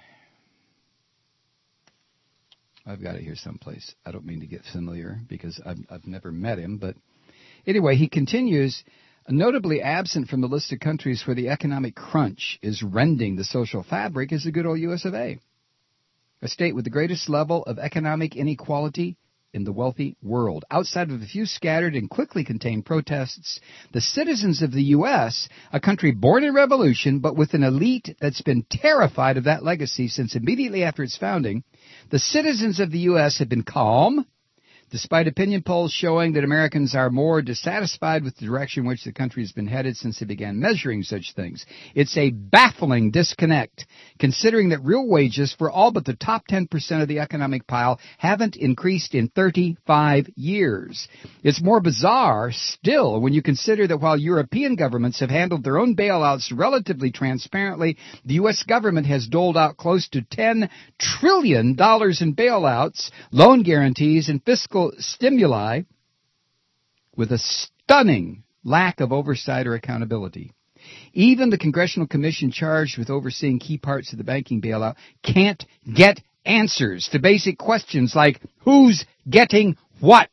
I've got it here someplace. I don't mean to get familiar because I've never met him. But anyway, he continues, notably absent from the list of countries where the economic crunch is rending the social fabric is the good old U.S. of A., a state with the greatest level of economic inequality in the wealthy world. Outside of a few scattered and quickly contained protests, the citizens of the U.S., a country born in revolution but with an elite that's been terrified of that legacy since immediately after its founding, the citizens of the U.S. have been calm, despite opinion polls showing that Americans are more dissatisfied with the direction in which the country has been headed since they began measuring such things. It's a baffling disconnect, considering that real wages for all but the top 10% of the economic pile haven't increased in 35 years. It's more bizarre still when you consider that while European governments have handled their own bailouts relatively transparently, the U.S. government has doled out close to $10 trillion in bailouts, loan guarantees, and fiscal stimuli with a stunning lack of oversight or accountability. Even the congressional commission charged with overseeing key parts of the banking bailout can't get answers to basic questions like who's getting what.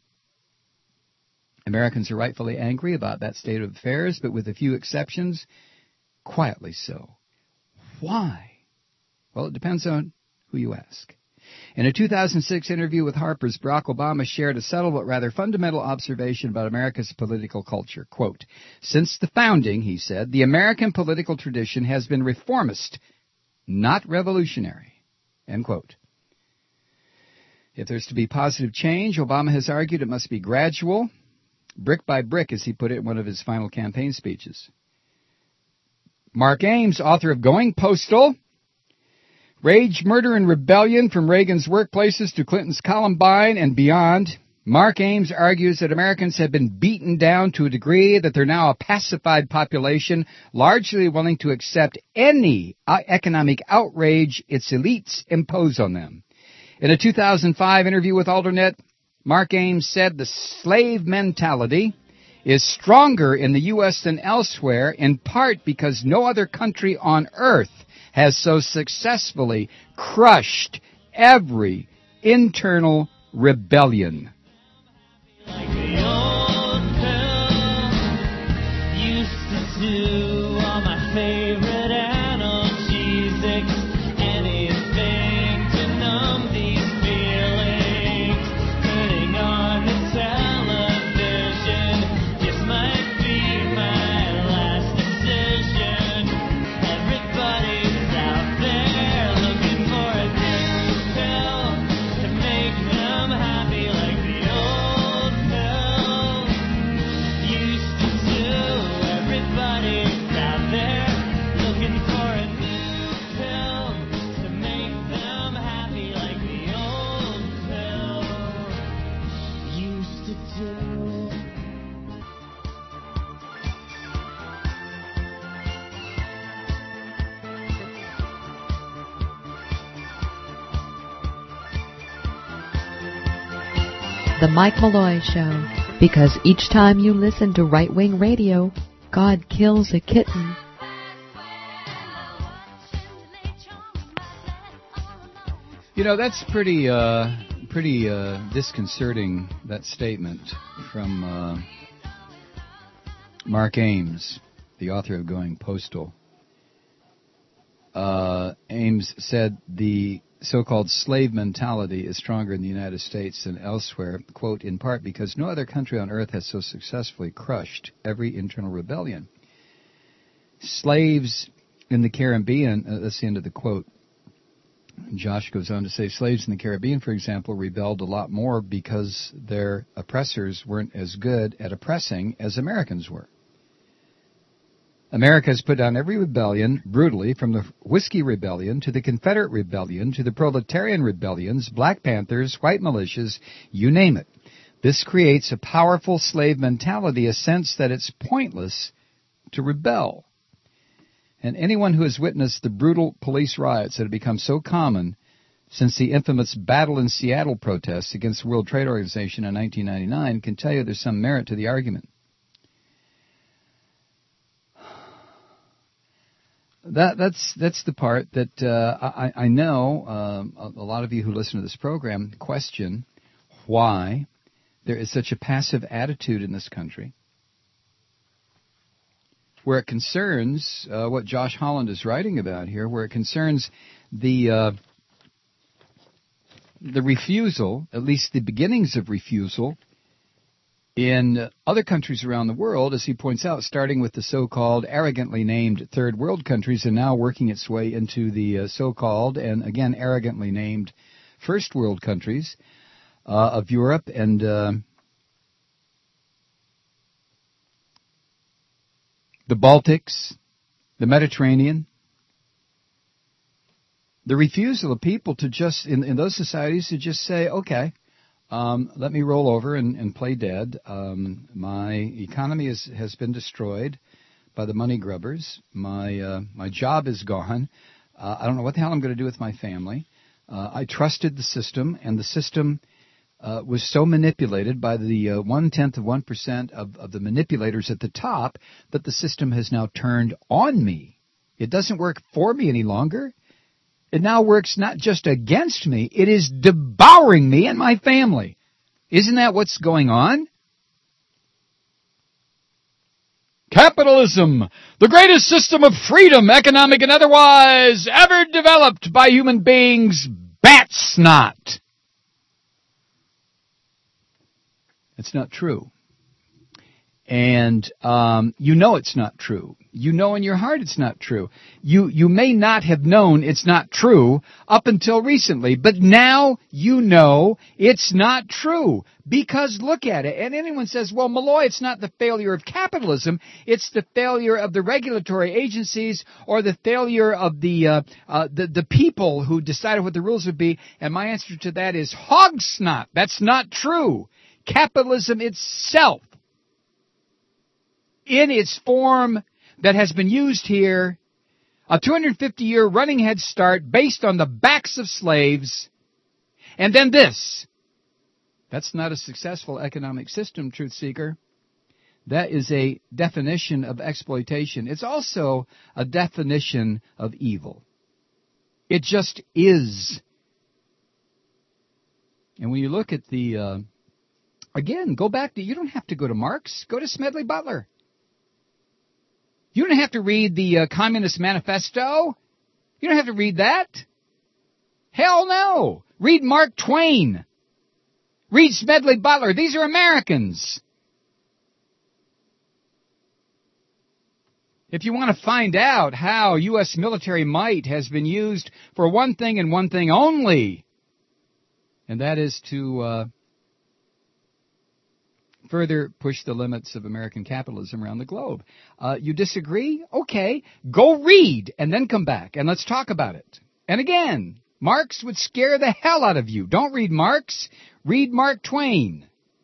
Americans are rightfully angry about that state of affairs, but with a few exceptions, quietly so. Why? Well, it depends on who you ask. In a 2006 interview with Harper's, Barack Obama shared a subtle but rather fundamental observation about America's political culture. Quote, since the founding, he said, the American political tradition has been reformist, not revolutionary. End quote. If there's to be positive change, Obama has argued it must be gradual, brick by brick, as he put it in one of his final campaign speeches. Mark Ames, author of Going Postal, Rage, Murder, and Rebellion from Reagan's Workplaces to Clinton's Columbine and Beyond, Mark Ames argues that Americans have been beaten down to a degree that they're now a pacified population, largely willing to accept any economic outrage its elites impose on them. In a 2005 interview with Alternet, Mark Ames said the slave mentality is stronger in the U.S. than elsewhere, in part because no other country on earth has so successfully crushed every internal rebellion. Like the old pill used to do all my favorite analgesics, anything to numb these feelings. Turning on the television just might be my last decision. Everybody's out there looking for a new pill to make them happy, like the old pill used to do. Everybody's out there looking for a new pill to make them happy, like the old pill used to do. The Mike Malloy Show. Because each time you listen to Right Wing Radio, God kills a kitten. You know, that's pretty disconcerting, that statement from Mark Ames, the author of Going Postal. Ames said the so-called slave mentality is stronger in the United States than elsewhere, quote, in part because no other country on earth has so successfully crushed every internal rebellion. Slaves in the Caribbean, that's the end of the quote. Josh goes on to say, slaves in the Caribbean, for example, rebelled a lot more because their oppressors weren't as good at oppressing as Americans were. America has put down every rebellion brutally, from the Whiskey Rebellion to the Confederate Rebellion to the Proletarian Rebellions, Black Panthers, white militias, you name it. This creates a powerful slave mentality, a sense that it's pointless to rebel. And anyone who has witnessed the brutal police riots that have become so common since the infamous Battle in Seattle protests against the World Trade Organization in 1999 can tell you there's some merit to the argument. That's the part that I know a lot of you who listen to this program question why there is such a passive attitude in this country, where it concerns what Josh Holland is writing about here, where it concerns the refusal, at least the beginnings of refusal, in other countries around the world, as he points out, starting with the so-called arrogantly named third world countries and now working its way into the so-called and, again, arrogantly named first world countries of Europe and the Baltics, the Mediterranean. The refusal of people to just, in those societies, to just say, okay, let me roll over and play dead. My economy has been destroyed by the money grubbers. My job is gone. I don't know what the hell I'm going to do with my family. I trusted the system, and the system was so manipulated by the 0.1% of the manipulators at the top that the system has now turned on me. It doesn't work for me any longer. It now works not just against me, it is devouring me and my family. Isn't that what's going on? Capitalism, the greatest system of freedom, economic and otherwise, ever developed by human beings, bat snot. It's not true. And you know it's not true. You know in your heart it's not true. You may not have known it's not true up until recently, but now you know it's not true. Because look at it. And anyone says, well, Malloy, it's not the failure of capitalism. It's the failure of the regulatory agencies or the failure of the people who decided what the rules would be. And my answer to that is hog snot. That's not true. capitalism itself, in its form that has been used here, a 250-year running head start based on the backs of slaves, and then this. That's not a successful economic system, truth seeker. That is a definition of exploitation. It's also a definition of evil. It just is. And when you look at the, again, go back to, you don't have to go to Marx. Go to Smedley Butler. You don't have to read the Communist Manifesto. You don't have to read that. Hell no. Read Mark Twain. Read Smedley Butler. These are Americans. If you want to find out how U.S. military might has been used for one thing and one thing only, and that is to further push the limits of American capitalism around the globe. You disagree? Okay. Go read and then come back and let's talk about it. And again, Marx would scare the hell out of you. Don't read Marx. Read Mark Twain.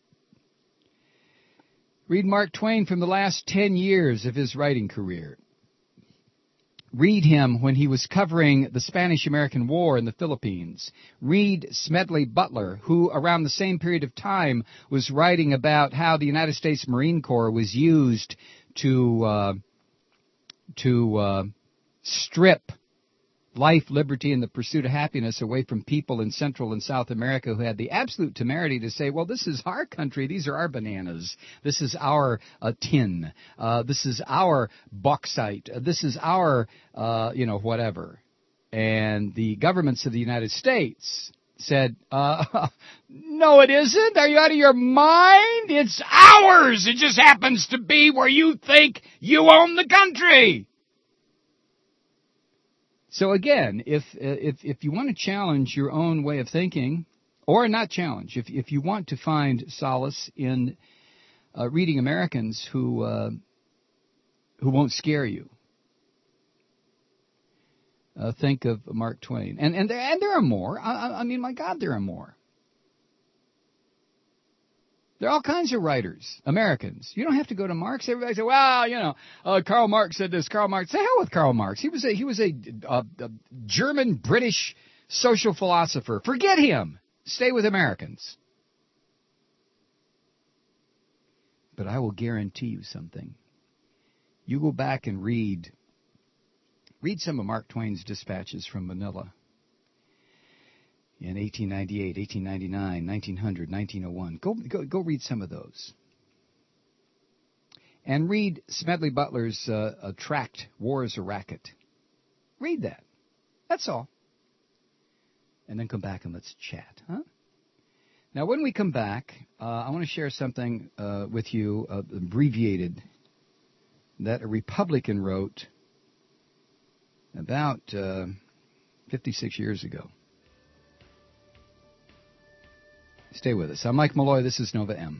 Read Mark Twain from the last 10 years of his writing career. Read him when he was covering the Spanish-American War in the Philippines. Read Smedley Butler, who around the same period of time was writing about how the United States Marine Corps was used to strip life, liberty, and the pursuit of happiness away from people in Central and South America who had the absolute temerity to say, well, this is our country, these are our bananas, this is our tin, this is our bauxite, this is our, whatever. And the governments of the United States said, no, it isn't. Are you out of your mind? It's ours. It just happens to be where you think you own the country. So again, if you want to challenge your own way of thinking, or not challenge, if you want to find solace in reading Americans who won't scare you, think of Mark Twain, and there are more. I mean, my God, there are more. There are all kinds of writers, Americans. You don't have to go to Marx. Everybody say, well, Karl Marx said this. Karl Marx. The hell with Karl Marx. He was a German British social philosopher. Forget him. Stay with Americans. But I will guarantee you something. You go back and read some of Mark Twain's dispatches from Manila. In 1898, 1899, 1900, 1901. Go read some of those. And read Smedley Butler's tract, War is a Racket. Read that. That's all. And then come back and let's chat, huh? Now, when we come back, I want to share something with you, abbreviated, that a Republican wrote about 56 years ago. Stay with us. I'm Mike Malloy. This is Nova M.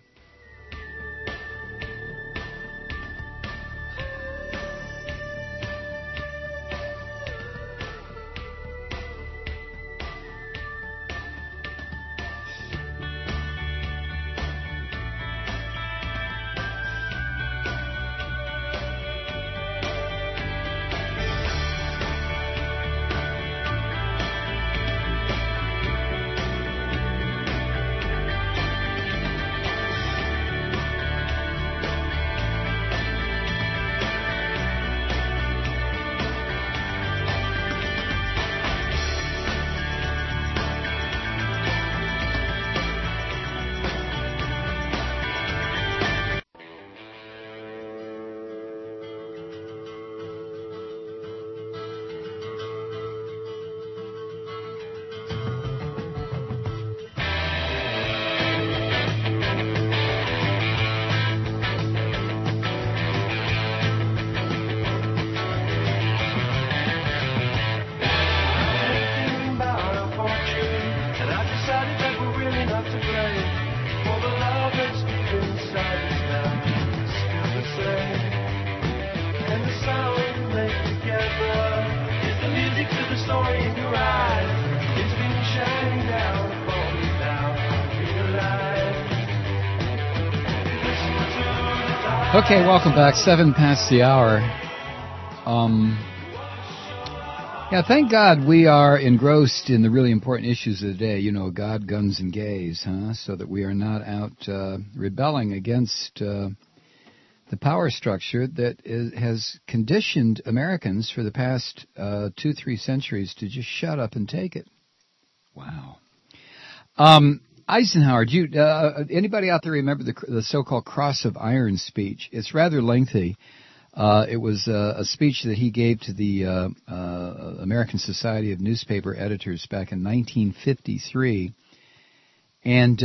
Okay, welcome back. 7 past the hour. Yeah, thank God we are engrossed in the really important issues of the day. You know, God, guns, and gays, huh? So that we are not out rebelling against the power structure that has conditioned Americans for the past 2-3 centuries to just shut up and take it. Wow. Eisenhower, do you, anybody out there remember the so-called Cross of Iron speech? It's rather lengthy. It was a speech that he gave to the American Society of Newspaper Editors back in 1953. And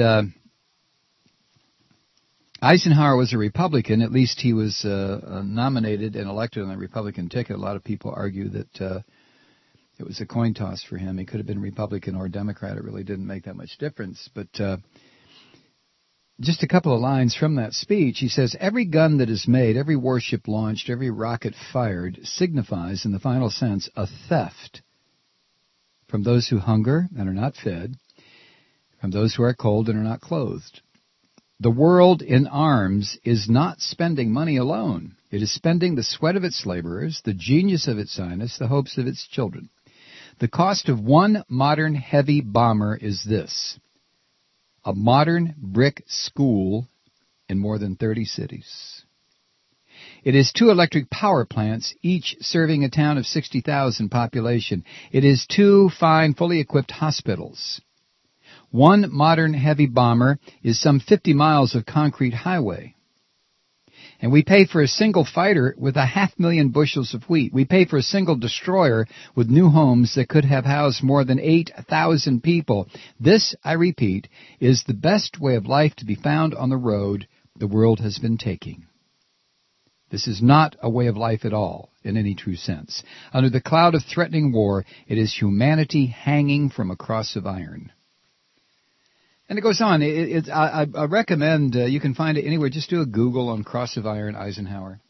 Eisenhower was a Republican. At least he was nominated and elected on the Republican ticket. A lot of people argue that it was a coin toss for him. He could have been Republican or Democrat. It really didn't make that much difference. But just a couple of lines from that speech. He says, every gun that is made, every warship launched, every rocket fired signifies, in the final sense, a theft from those who hunger and are not fed, from those who are cold and are not clothed. The world in arms is not spending money alone. It is spending the sweat of its laborers, the genius of its scientists, the hopes of its children. The cost of one modern heavy bomber is this: a modern brick school in more than 30 cities. It is 2 electric power plants, each serving a town of 60,000 population. It is 2 fine, fully equipped hospitals. One modern heavy bomber is some 50 miles of concrete highway. And we pay for a single fighter with 500,000 bushels of wheat. We pay for a single destroyer with new homes that could have housed more than 8,000 people. This, I repeat, is the best way of life to be found on the road the world has been taking. This is not a way of life at all, in any true sense. Under the cloud of threatening war, it is humanity hanging from a cross of iron. And it goes on. I recommend, you can find it anywhere. Just do a Google on Cross of Iron, Eisenhower.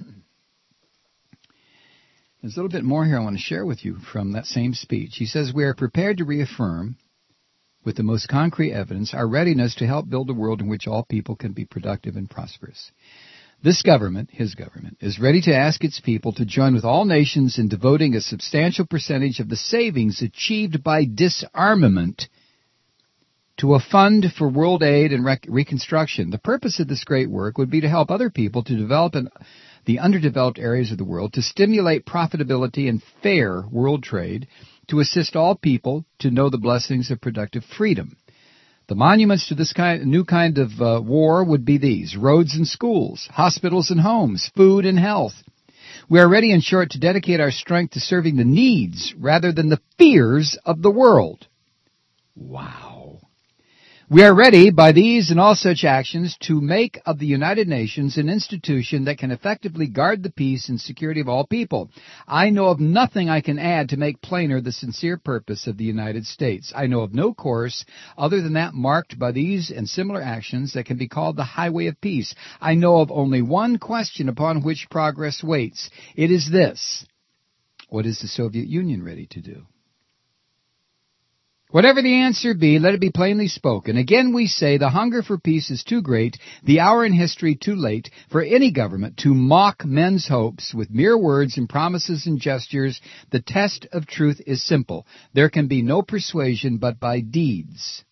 There's a little bit more here I want to share with you from that same speech. He says, we are prepared to reaffirm, with the most concrete evidence, our readiness to help build a world in which all people can be productive and prosperous. This government, his government, is ready to ask its people to join with all nations in devoting a substantial percentage of the savings achieved by disarmament to a fund for world aid and reconstruction. The purpose of this great work would be to help other people to develop in the underdeveloped areas of the world, to stimulate profitability and fair world trade, to assist all people to know the blessings of productive freedom. The monuments to this new kind of war would be these: roads and schools, hospitals and homes, food and health. We are ready, in short, to dedicate our strength to serving the needs rather than the fears of the world. Wow. We are ready, by these and all such actions, to make of the United Nations an institution that can effectively guard the peace and security of all people. I know of nothing I can add to make plainer the sincere purpose of the United States. I know of no course other than that marked by these and similar actions that can be called the highway of peace. I know of only one question upon which progress waits. It is this: what is the Soviet Union ready to do? Whatever the answer be, let it be plainly spoken. Again we say the hunger for peace is too great, the hour in history too late, for any government to mock men's hopes with mere words and promises and gestures. The test of truth is simple. There can be no persuasion but by deeds.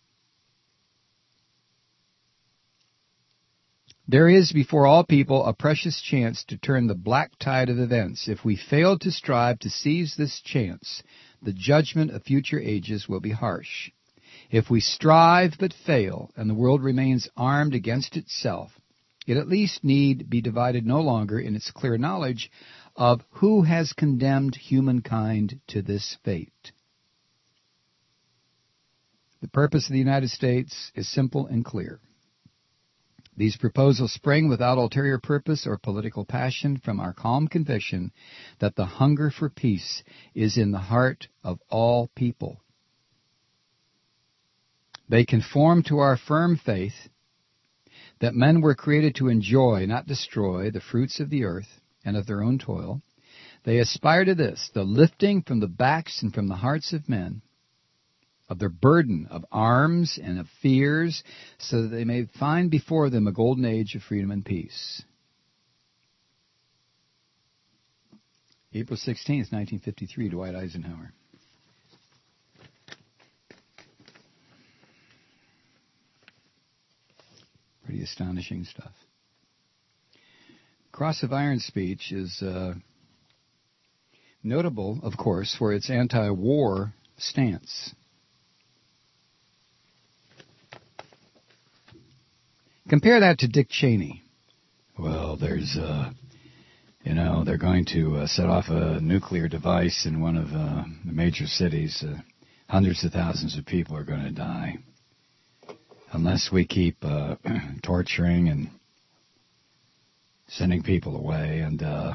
There is before all people a precious chance to turn the black tide of events. If we fail to strive to seize this chance, the judgment of future ages will be harsh. If we strive but fail, and the world remains armed against itself, it at least need be divided no longer in its clear knowledge of who has condemned humankind to this fate. The purpose of the United States is simple and clear. These proposals spring without ulterior purpose or political passion from our calm conviction that the hunger for peace is in the heart of all people. They conform to our firm faith that men were created to enjoy, not destroy, the fruits of the earth and of their own toil. They aspire to this, the lifting from the backs and from the hearts of men of their burden of arms and of fears, so that they may find before them a golden age of freedom and peace. April 16th, 1953, Dwight Eisenhower. Pretty astonishing stuff. Cross of Iron speech is notable, of course, for its anti-war stance. Compare that to Dick Cheney. Well, there's, they're going to set off a nuclear device in one of the major cities. Hundreds of thousands of people are going to die unless we keep torturing and sending people away. And I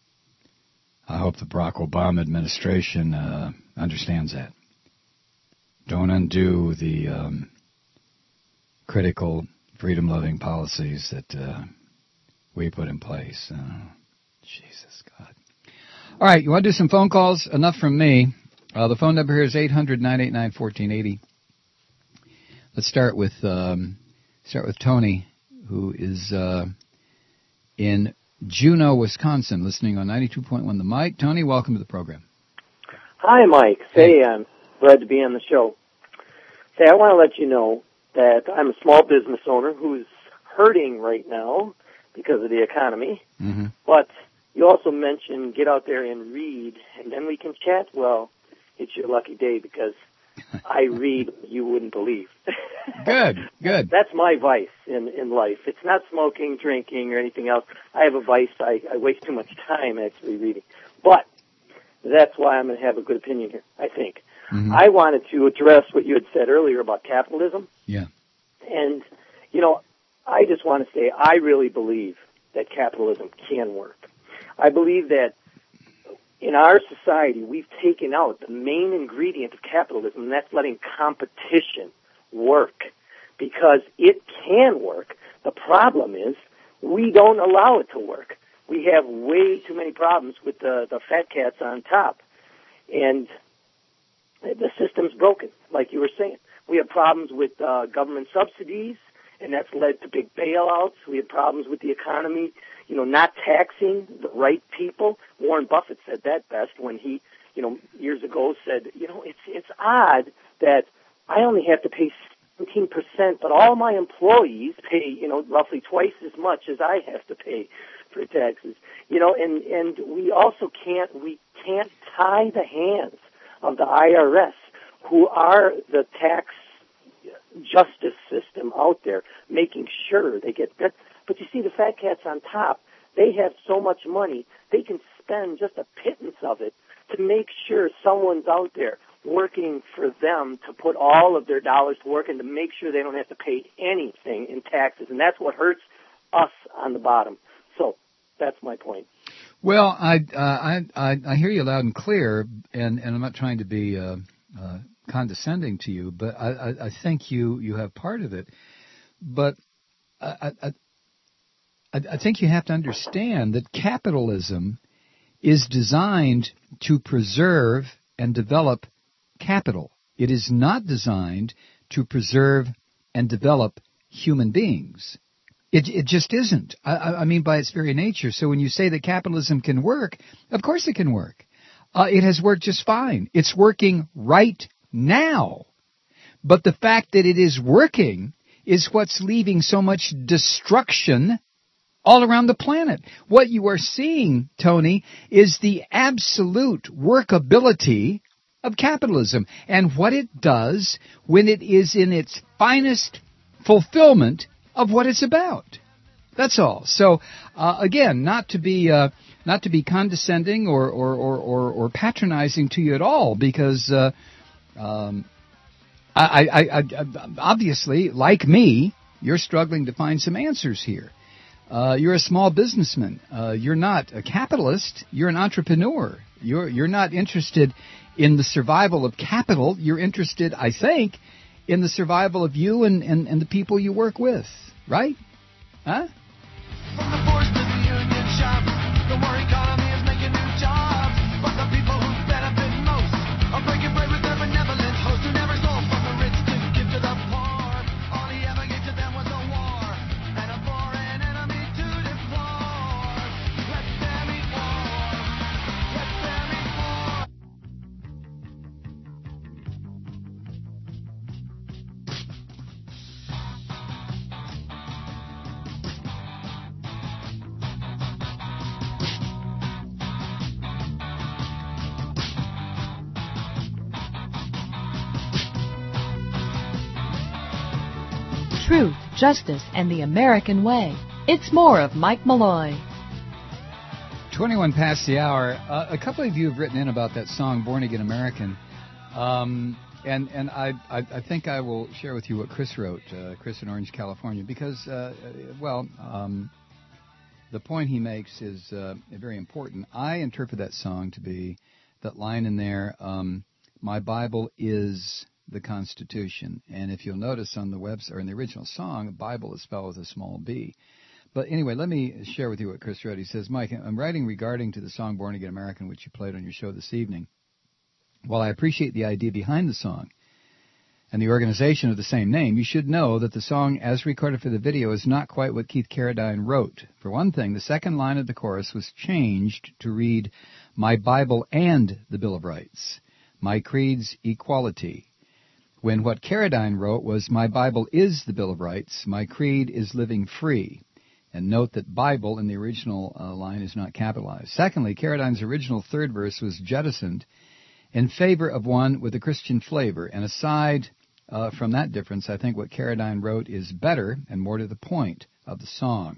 hope the Barack Obama administration understands that. Don't undo the critical, freedom-loving policies that we put in place. Jesus, God. All right, you want to do some phone calls? Enough from me. The phone number here is 800-989-1480. Let's start with Tony, who is in Juneau, Wisconsin, listening on 92.1 The Mike. Tony, welcome to the program. Hi, Mike. Say, I'm glad to be on the show. Say, I want to let you know that I'm a small business owner who's hurting right now because of the economy. Mm-hmm. But you also mentioned get out there and read, and then we can chat. Well, it's your lucky day because I read you wouldn't believe. Good. That's my vice in life. It's not smoking, drinking, or anything else. I have a vice. I waste too much time actually reading. But that's why I'm going to have a good opinion here, I think. Mm-hmm. I wanted to address what you had said earlier about capitalism. Yeah. And, I just want to say I really believe that capitalism can work. I believe that in our society, we've taken out the main ingredient of capitalism, and that's letting competition work, because it can work. The problem is we don't allow it to work. We have way too many problems with the fat cats on top, and the system's broken, like you were saying. We have problems with government subsidies, and that's led to big bailouts. We have problems with the economy, not taxing the right people. Warren Buffett said that best when he, years ago said, it's odd that I only have to pay 17%, but all my employees pay, roughly twice as much as I have to pay for taxes. And we also can't tie the hands of the IRS, who are the tax justice system out there, making sure they get that. But you see, the fat cats on top, they have so much money, they can spend just a pittance of it to make sure someone's out there working for them to put all of their dollars to work and to make sure they don't have to pay anything in taxes. And that's what hurts us on the bottom. So that's my point. Well, I hear you loud and clear, and I'm not trying to be condescending to you, but I think you have part of it. But I think you have to understand that capitalism is designed to preserve and develop capital. It is not designed to preserve and develop human beings. It just isn't. I mean, by its very nature. So when you say that capitalism can work, of course it can work. It has worked just fine. It's working right now. But the fact that it is working is what's leaving so much destruction all around the planet. What you are seeing, Tony, is the absolute workability of capitalism and what it does when it is in its finest fulfillment of what it's about. That's all. So, again, not to be condescending or patronizing to you at all, because I obviously, like me, you're struggling to find some answers here. You're a small businessman. You're not a capitalist. You're an entrepreneur. You're not interested in the survival of capital. You're interested, I think, in the survival of you and the people you work with. Right? Huh? From the force to the union shop, the war economy is making new jobs, but the people who benefit most are breaking bread with their benevolent host who never stole from the rich to give to the poor. All he ever gave to them was a war and a foreign enemy to deplore. Let them eat war. Let truth, justice, and the American way. It's more of Mike Malloy. 21 past the hour. A couple of you have written in about that song, Born Again American. And I think I will share with you what Chris wrote, Chris in Orange, California, because, the point he makes is very important. I interpret that song to be that line in there, my Bible is the Constitution. And if you'll notice on the website, or in the original song, Bible is spelled with a small b. But anyway, let me share with you what Chris wrote. He says, Mike, I'm writing regarding to the song Born Again American, which you played on your show this evening. While I appreciate the idea behind the song and the organization of the same name, you should know that the song, as recorded for the video, is not quite what Keith Carradine wrote. For one thing, the second line of the chorus was changed to read, my Bible and the Bill of Rights, my creed's equality, when what Carradine wrote was, my Bible is the Bill of Rights, my creed is living free. And note that Bible in the original line is not capitalized. Secondly, Carradine's original third verse was jettisoned in favor of one with a Christian flavor. And aside from that difference, I think what Carradine wrote is better and more to the point of the song.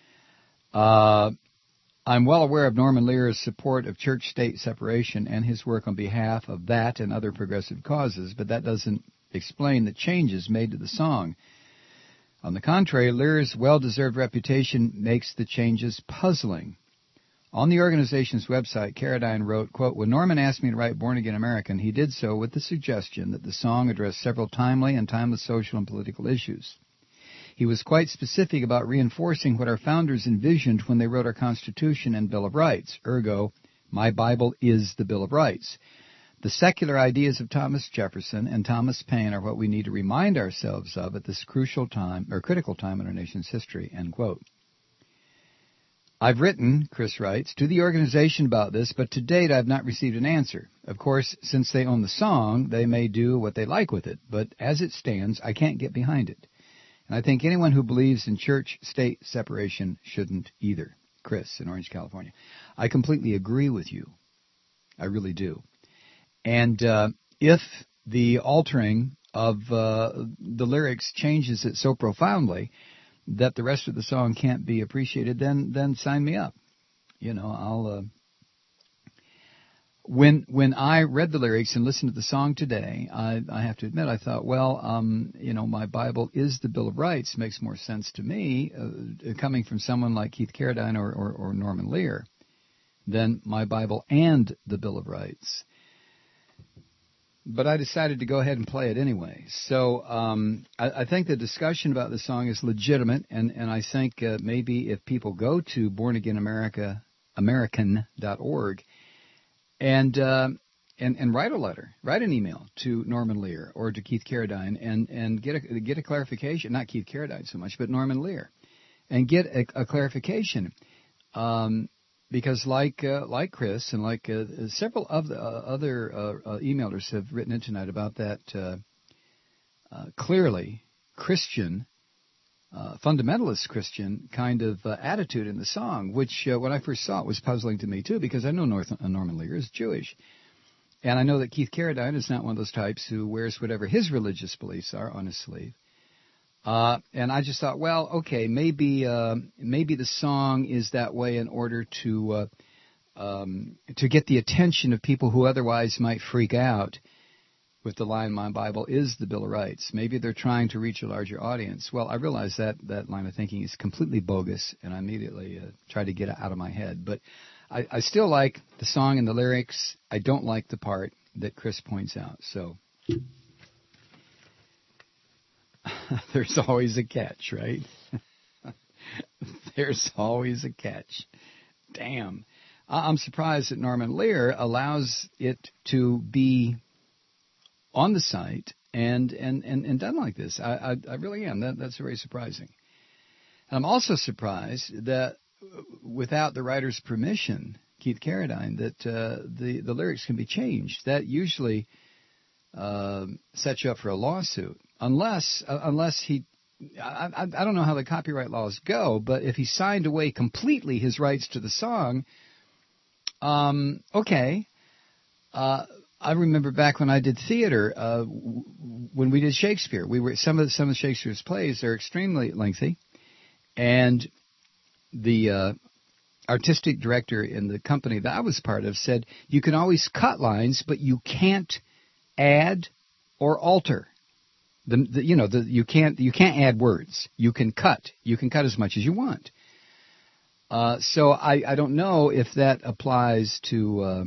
I'm well aware of Norman Lear's support of church-state separation and his work on behalf of that and other progressive causes, but that doesn't explain the changes made to the song. On the contrary, Lear's well-deserved reputation makes the changes puzzling. On the organization's website, Carradine wrote, quote, when Norman asked me to write Born Again American, he did so with the suggestion that the song addressed several timely and timeless social and political issues. He was quite specific about reinforcing what our founders envisioned when they wrote our Constitution and Bill of Rights. Ergo, my Bible is the Bill of Rights. The secular ideas of Thomas Jefferson and Thomas Paine are what we need to remind ourselves of at this crucial time, or critical time in our nation's history, end quote. I've written, Chris writes, to the organization about this, but to date I've not received an answer. Of course, since they own the song, they may do what they like with it, but as it stands, I can't get behind it. And I think anyone who believes in church-state separation shouldn't either. Chris in Orange, California. I completely agree with you. I really do. And if the altering of the lyrics changes it so profoundly that the rest of the song can't be appreciated, then sign me up. You know, I'll. When I read the lyrics and listened to the song today, I have to admit I thought, well, my Bible is the Bill of Rights makes more sense to me coming from someone like Keith Carradine or Norman Lear than my Bible and the Bill of Rights. But I decided to go ahead and play it anyway. So I think the discussion about the song is legitimate, and I think maybe if people go to bornagainamerican.org and write a letter, write an email to Norman Lear or to Keith Carradine and get a clarification, not Keith Carradine so much, but Norman Lear, and get a clarification. Because like Chris and like several of the other emailers have written in tonight about that clearly Christian, fundamentalist Christian kind of attitude in the song, which when I first saw it was puzzling to me too, because I know Norman Lear is Jewish. And I know that Keith Carradine is not one of those types who wears whatever his religious beliefs are on his sleeve. And I just thought, well, okay, maybe the song is that way in order to get the attention of people who otherwise might freak out with the line, my Bible is the Bill of Rights. Maybe they're trying to reach a larger audience. Well, I realize that line of thinking is completely bogus, and I immediately tried to get it out of my head. But I still like the song and the lyrics. I don't like the part that Chris points out. So there's always a catch, right? There's always a catch. Damn. I'm surprised that Norman Lear allows it to be on the site and done like this. I really am. That's very surprising. And I'm also surprised that without the writer's permission, Keith Carradine, that the lyrics can be changed. That usually sets you up for a lawsuit. Unless he, I don't know how the copyright laws go, but if he signed away completely his rights to the song, okay. I remember back when I did theater, when we did Shakespeare, some of Shakespeare's plays are extremely lengthy, and the artistic director in the company that I was part of said you can always cut lines, but you can't add or alter. You can't add words. You can cut as much as you want. So I don't know if that applies to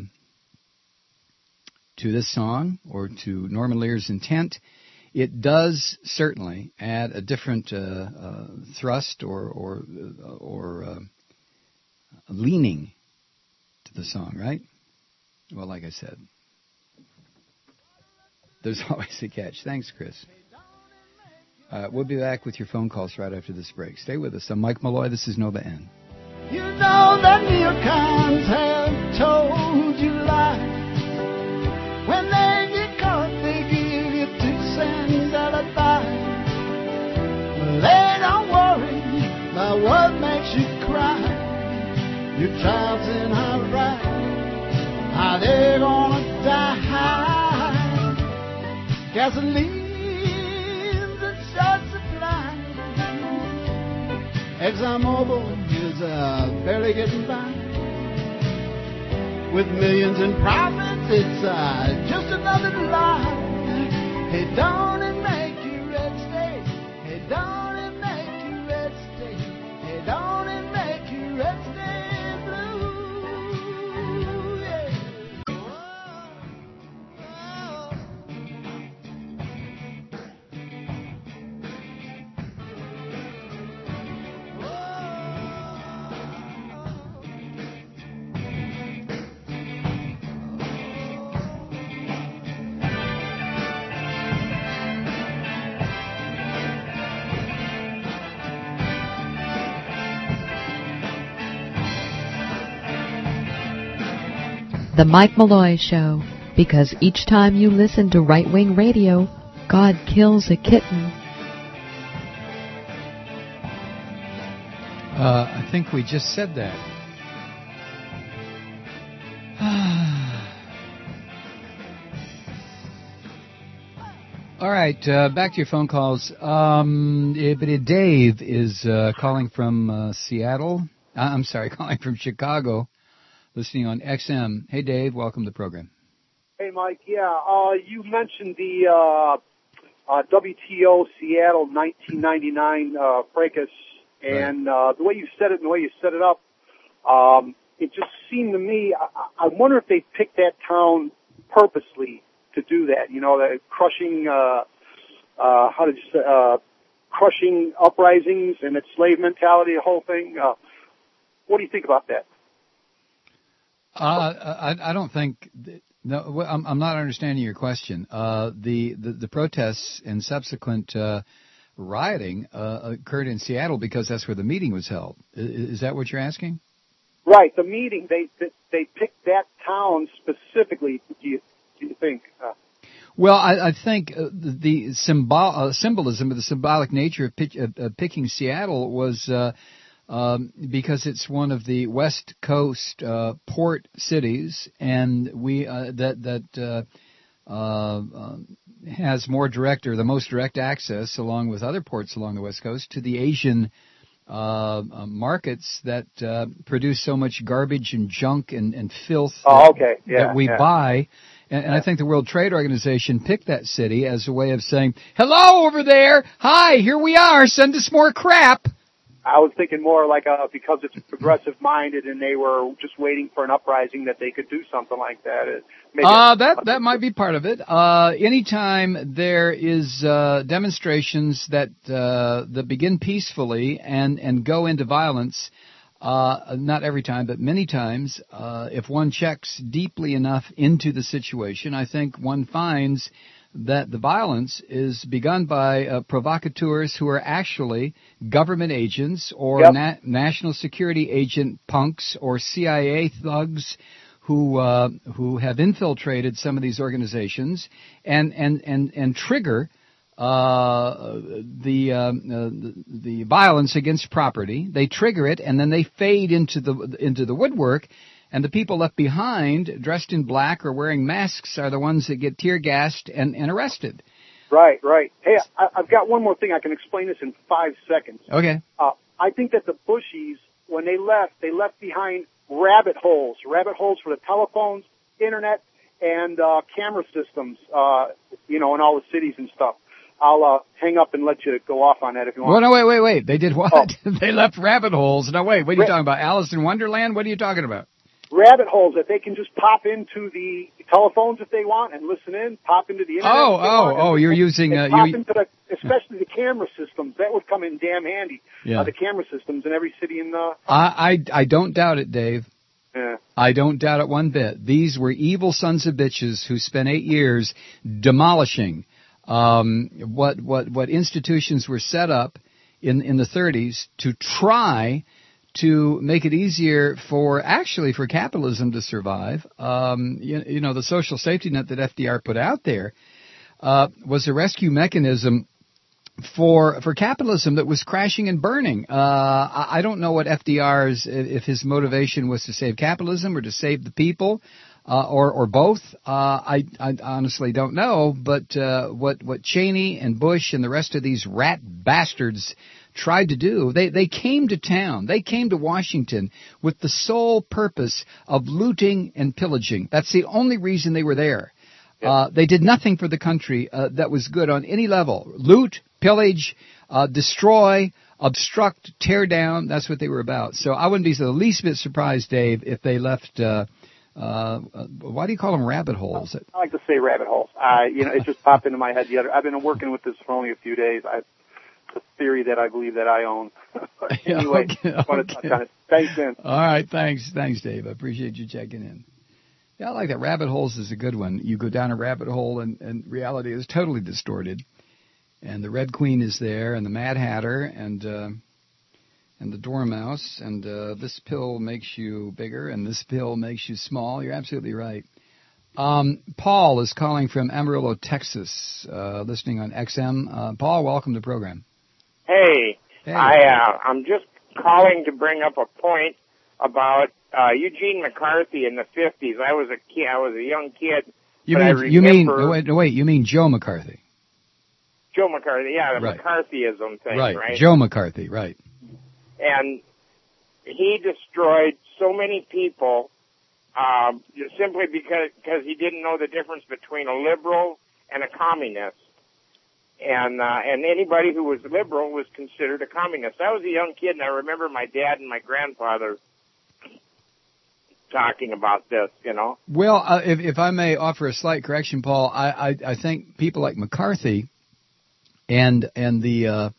this song or to Norman Lear's intent. It does certainly add a different thrust or leaning to the song, right? Well, like I said, there's always a catch. Thanks, Chris. We'll be back with your phone calls right after this break. Stay with us. I'm Mike Malloy. This is Nova N. You know that neocons have told you lies. When they get caught, they give you 2 cents out of 5. Well, they don't worry about what makes you cry. Your child's in high right. How they gonna die? Gasoline's in short supply. ExxonMobil is barely getting by. With millions in profits, it's just another lie. Hey, don't it make you red state? Hey, don't it make you red state? Hey, don't it make you red state blue? Yeah. The Mike Malloy Show, because each time you listen to Right Wing Radio, God kills a kitten. I think we just said that. All right, back to your phone calls. Dave is calling from Seattle. Calling from Chicago, listening on XM. Hey, Dave, welcome to the program. Hey, Mike. Yeah, you mentioned the WTO Seattle 1999 fracas, and the way you said it and the way you set it up, it just seemed to me, I wonder if they picked that town purposely to do that. You know, the crushing, crushing uprisings and its slave mentality, the whole thing. What do you think about that? I don't think. No, I'm not understanding your question. The protests and subsequent rioting occurred in Seattle because that's where the meeting was held. Is that what you're asking? Right, the meeting. They picked that town specifically. Do you think? Well, I think the symbolism of the symbolic nature of picking Seattle was. Because it's one of the West Coast port cities, and has more direct or the most direct access, along with other ports along the West Coast, to the Asian markets that produce so much garbage and junk and filth that we buy. And I think the World Trade Organization picked that city as a way of saying, "Hello over there! Hi, here we are. Send us more crap." I was thinking more like because it's progressive-minded and they were just waiting for an uprising that they could do something like that. That might be part of it. Anytime there is demonstrations that begin peacefully and go into violence, not every time, but many times, if one checks deeply enough into the situation, I think one finds that the violence is begun by provocateurs who are actually government agents or national security agent punks or CIA thugs who have infiltrated some of these organizations and trigger the violence against property. They trigger it, and then they fade into the woodwork. and the people left behind, dressed in black or wearing masks, are the ones that get tear gassed and arrested. Right. Hey, I've got one more thing. I can explain this in 5 seconds. Okay. I think that the Bushies, when they left behind rabbit holes for the telephones, internet, and camera systems, in all the cities and stuff. I'll hang up and let you go off on that if you want. Well, no, wait. They did what? Oh. They left rabbit holes. No, wait. What are you talking about? Alice in Wonderland? What are you talking about? Rabbit holes that they can just pop into the telephones if they want and listen in, pop into the internet. You're using pop into especially the camera systems. That would come in damn handy. Yeah. The camera systems in every city in the. I don't doubt it, Dave. Yeah. I don't doubt it one bit. These were evil sons of bitches who spent 8 years demolishing what institutions were set up in the 30s to try to make it easier for capitalism to survive. The social safety net that FDR put out there was a rescue mechanism for capitalism that was crashing and burning. I don't know what if his motivation was to save capitalism or to save the people, or both. I honestly don't know. But what Cheney and Bush and the rest of these rat bastards tried to do, they came to town. They came to Washington with the sole purpose of looting and pillaging. That's the only reason they were there. They did nothing for the country that was good on any level. Loot, pillage, destroy, obstruct, tear down. That's what they were about. So I wouldn't be the least bit surprised, Dave, if they left. Why do you call them rabbit holes? I like to say rabbit holes. It just popped into my head I've been working with this for only a few days. It's a theory that I believe that I own. Anyway, I want to touch on it. Thanks, Dan. All right, thanks, Dave. I appreciate you checking in. Yeah, I like that. Rabbit holes is a good one. You go down a rabbit hole and reality is totally distorted. And the Red Queen is there, and the Mad Hatter, and the Dormouse, and this pill makes you bigger, and this pill makes you small. You're absolutely right. Paul is calling from Amarillo, Texas, listening on XM. Paul, welcome to the program. Hey. I'm just calling to bring up a point about Eugene McCarthy in the 50s. I was a young kid. You mean Joe McCarthy? Joe McCarthy, yeah, the right. McCarthyism thing, right? Joe McCarthy, right. And he destroyed so many people simply because he didn't know the difference between a liberal and a communist. And anybody who was liberal was considered a communist. I was a young kid, and I remember my dad and my grandfather talking about this, Well, if I may offer a slight correction, Paul, I think people like McCarthy and the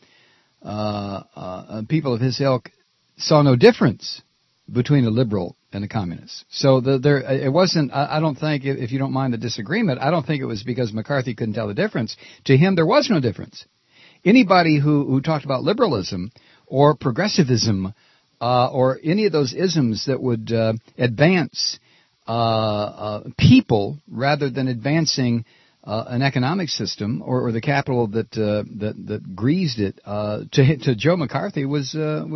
people of his ilk saw no difference between a liberal and a communist. So it wasn't, I don't think, if you don't mind the disagreement, I don't think it was because McCarthy couldn't tell the difference. To him, there was no difference. Anybody who talked about liberalism or progressivism or any of those isms that would advance people rather than advancing an economic system or the capital that greased it to Joe McCarthy was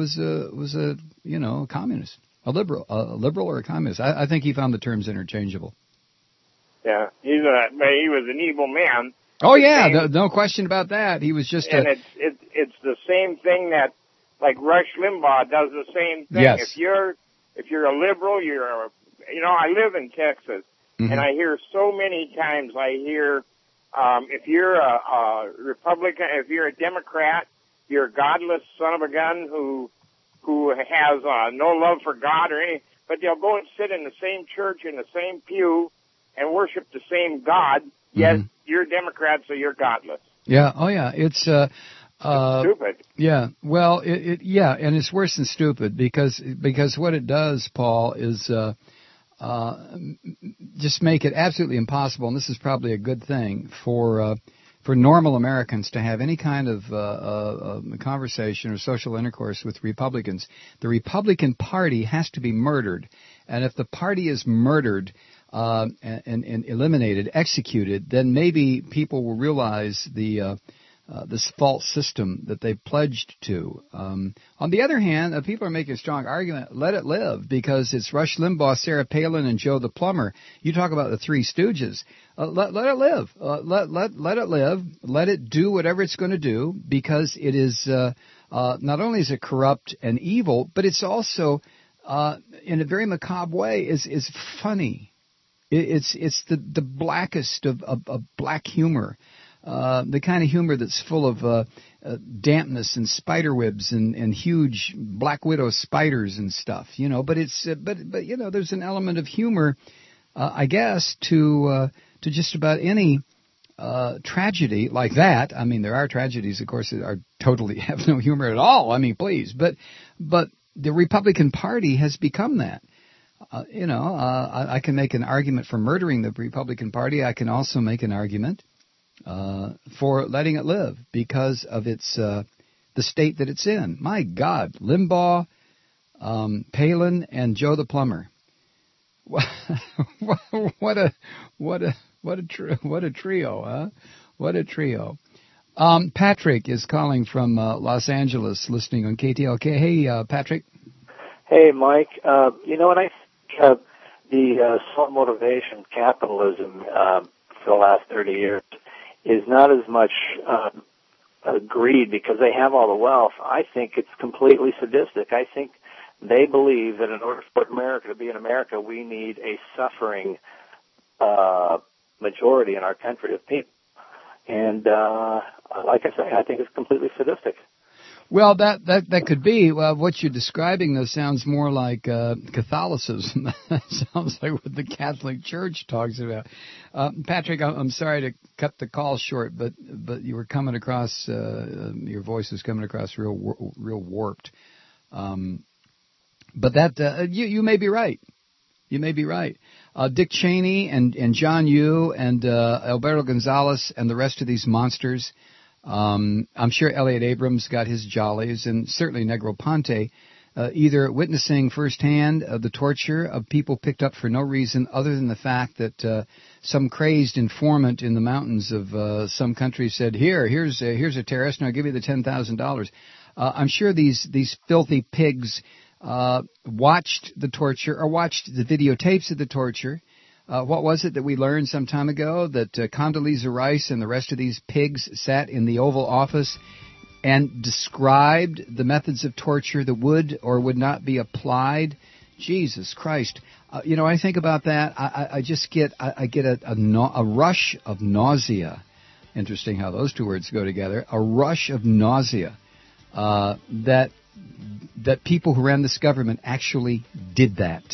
a communist, a liberal or a communist. I think he found the terms interchangeable. Yeah, he was an evil man. Oh yeah, no question about that. He was just it's the same thing that like Rush Limbaugh does the same thing. Yes. If you're a liberal, I live in Texas. Mm-hmm. And I hear so many times, if you're a Republican, if you're a Democrat, you're a godless son of a gun who has no love for God or anything, but they'll go and sit in the same church in the same pew and worship the same God, yet you're a Democrat, so you're godless. Yeah, oh yeah, it's stupid. Yeah, well, and it's worse than stupid because what it does, Paul, is just make it absolutely impossible, and this is probably a good thing for normal Americans to have any kind of conversation or social intercourse with Republicans. The Republican Party has to be murdered, and if the party is murdered and eliminated, executed, then maybe people will realize the this false system that they pledged to. On the other hand, people are making a strong argument, let it live, because it's Rush Limbaugh, Sarah Palin, and Joe the Plumber. You talk about the Three Stooges. Let it live. Let it live. Let it do whatever it's going to do, because it is not only is it corrupt and evil, but it's also, in a very macabre way, is funny. It's the blackest of black humor. The kind of humor that's full of dampness and spider webs and huge black widow spiders and stuff, But it's but there's an element of humor, I guess, to just about any tragedy like that. I mean, there are tragedies, of course, that are totally have no humor at all. I mean, please, but the Republican Party has become that. I can make an argument for murdering the Republican Party. I can also make an argument for letting it live because of its the state that it's in. My God, Limbaugh, Palin, and Joe the Plumber. What a trio, huh? What a trio. Patrick is calling from Los Angeles, listening on KTLK. Hey, Patrick. Hey, Mike. When I think the self-motivation capitalism for the last 30 years is not as much greed because they have all the wealth. I think it's completely sadistic. I think they believe that in order for America to be in America, we need a suffering majority in our country of people. And like I say, I think it's completely sadistic. Well, that could be. Well, what you're describing, though, sounds more like Catholicism. That sounds like what the Catholic Church talks about. Patrick, I'm sorry to cut the call short, but you were coming across, your voice was coming across real warped. But that you may be right. You may be right. Dick Cheney and John Yoo and Alberto Gonzales and the rest of these monsters. I'm sure Elliot Abrams got his jollies, and certainly Negroponte, either witnessing firsthand the torture of people picked up for no reason other than the fact that some crazed informant in the mountains of some country said, here's a terrorist, and I'll give you the $10,000. I'm sure these filthy pigs watched the torture or watched the videotapes of the torture. What was it that we learned some time ago? That Condoleezza Rice and the rest of these pigs sat in the Oval Office and described the methods of torture that would or would not be applied. Jesus Christ. I think about that. I just get a rush of nausea. Interesting how those two words go together. A rush of nausea that people who ran this government actually did that.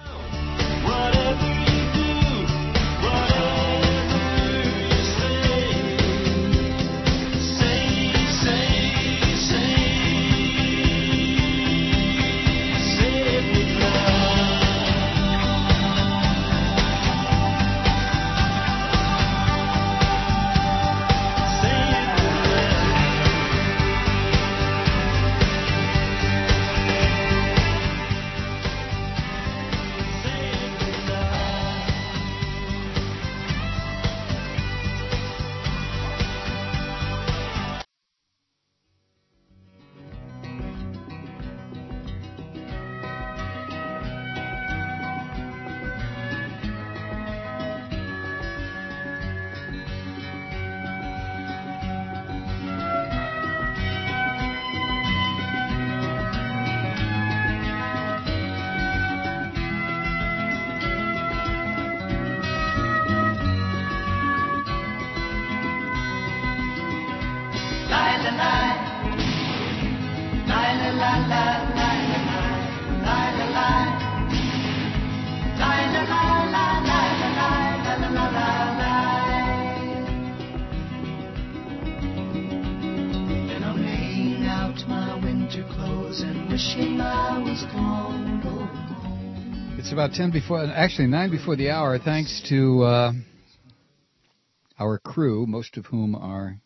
It's about 9 before the hour, thanks to our crew, most of whom are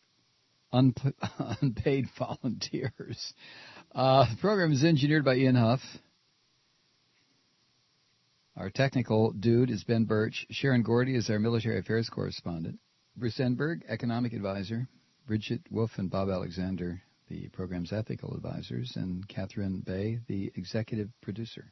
unpaid volunteers. The program is engineered by Ian Huff. Our technical dude is Ben Birch. Sharon Gordy is our military affairs correspondent. Bruce Enberg, economic advisor. Bridget Wolf and Bob Alexander, the program's ethical advisors, and Catherine Bay, the executive producer.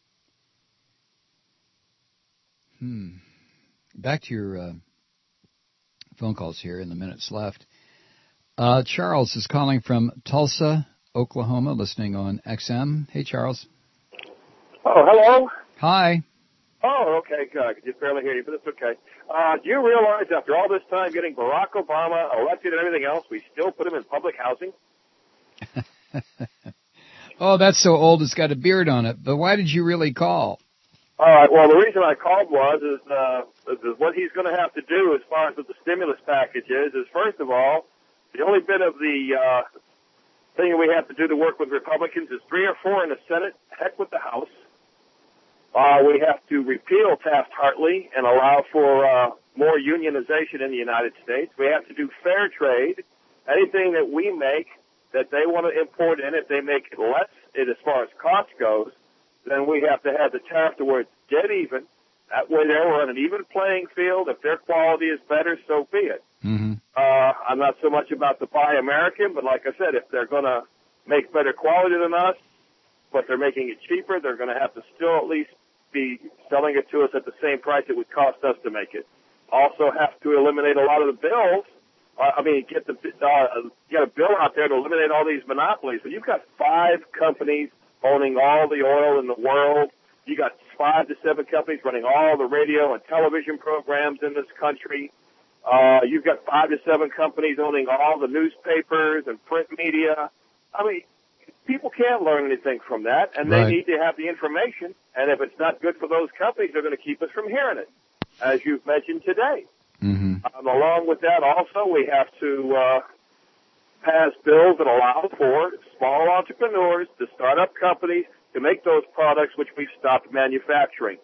Back to your phone calls here in the minutes left. Charles is calling from Tulsa, Oklahoma, listening on XM. Hey, Charles. Oh, hello. Hi. Oh, okay, good. I could just barely hear you, but it's okay. Do you realize after all this time getting Barack Obama elected and everything else, we still put him in public housing? Oh, that's so old it's got a beard on it. But why did you really call? All right, well, the reason I called is what he's going to have to do as far as what the stimulus package is first of all, the only bit of the thing that we have to do to work with Republicans is 3 or 4 in the Senate, heck with the House. We have to repeal Taft-Hartley and allow for more unionization in the United States. We have to do fair trade. Anything that we make that they want to import in, if they make it less as far as cost goes, then we have to have the tariff to where it's dead even. That way there we're on an even playing field. If their quality is better, so be it. Mm-hmm. I'm not so much about the Buy American, but like I said, if they're going to make better quality than us, but they're making it cheaper, they're going to have to still at least be selling it to us at the same price it would cost us to make it. Also have to eliminate a lot of the bills. Get a bill out there to eliminate all these monopolies. But you've got 5 companies owning all the oil in the world. You got 5 to 7 companies running all the radio and television programs in this country. You've got 5 to 7 companies owning all the newspapers and print media. People can't learn anything from that, and they need to have the information. And if it's not good for those companies, they're going to keep us from hearing it, as you've mentioned today. Mm-hmm. Along with that, also, we have to pass bills that allow for small entrepreneurs to start up companies to make those products which we've stopped manufacturing.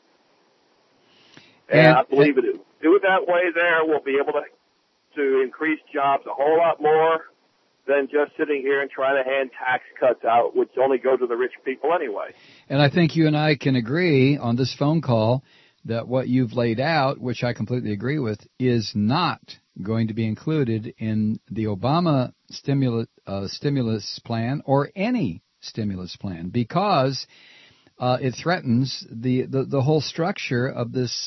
And I believe it. Do it that way there, we'll be able to increase jobs a whole lot more than just sitting here and trying to hand tax cuts out, which only go to the rich people anyway. And I think you and I can agree on this phone call that what you've laid out, which I completely agree with, is not going to be included in the Obama stimulus plan or any stimulus plan, because it threatens the whole structure of this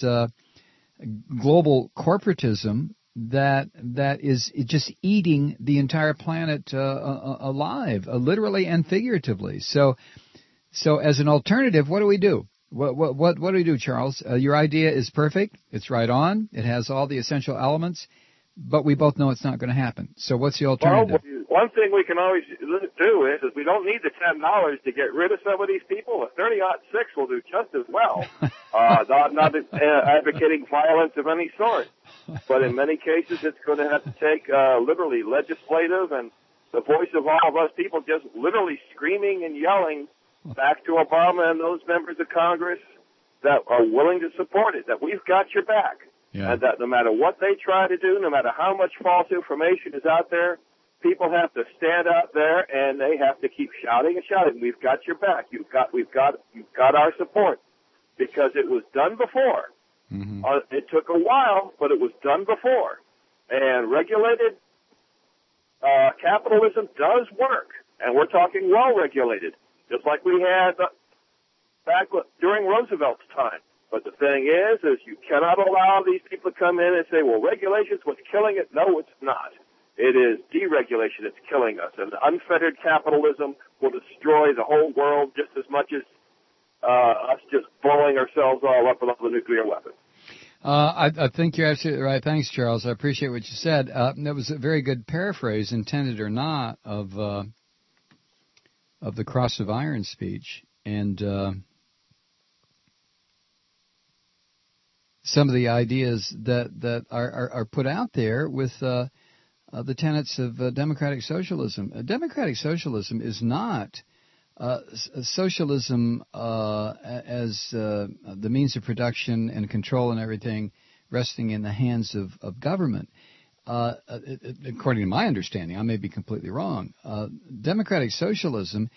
global corporatism that is just eating the entire planet alive, literally and figuratively. So as an alternative, what do we do? What do we do, Charles? Your idea is perfect. It's right on. It has all the essential elements, but we both know it's not going to happen. So what's the alternative? Well, one thing we can always do is we don't need the $10 to get rid of some of these people. A 30-06 will do just as well. Not advocating violence of any sort, but in many cases it's going to have to take literally legislative and the voice of all of us people just literally screaming and yelling back to Obama and those members of Congress that are willing to support it, that we've got your back. Yeah. And that no matter what they try to do, no matter how much false information is out there, people have to stand out there and they have to keep shouting and shouting. We've got your back. You've got our support, because it was done before. Mm-hmm. It took a while, but it was done before. And regulated capitalism does work, and we're talking well-regulated, just like we had back during Roosevelt's time. But the thing is you cannot allow these people to come in and say, well, regulation's what's killing it. No, it's not. It is deregulation that's killing us. And unfettered capitalism will destroy the whole world just as much as us just blowing ourselves all up with all the nuclear weapons. I think you're absolutely right. Thanks, Charles. I appreciate what you said. That was a very good paraphrase, intended or not, of the Cross of Iron speech. And some of the ideas that are put out there with the tenets of democratic socialism. Democratic socialism is not socialism as the means of production and control and everything resting in the hands of government. According to my understanding, I may be completely wrong. Democratic socialism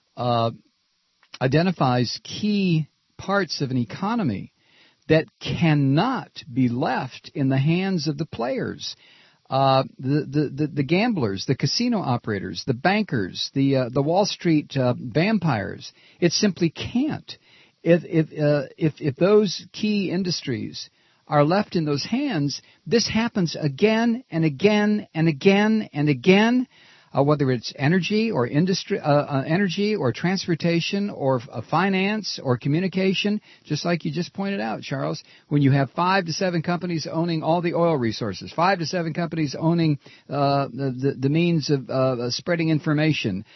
identifies key parts of an economy that cannot be left in the hands of the players. the gamblers, the casino operators, the bankers, the Wall Street vampires. It simply can't. If those key industries are left in those hands, this happens again and again and again and again. Whether it's energy or industry, energy or transportation or finance or communication, just like you just pointed out, Charles, when you have 5 to 7 companies owning all the oil resources, 5 to 7 companies owning the means of spreading information,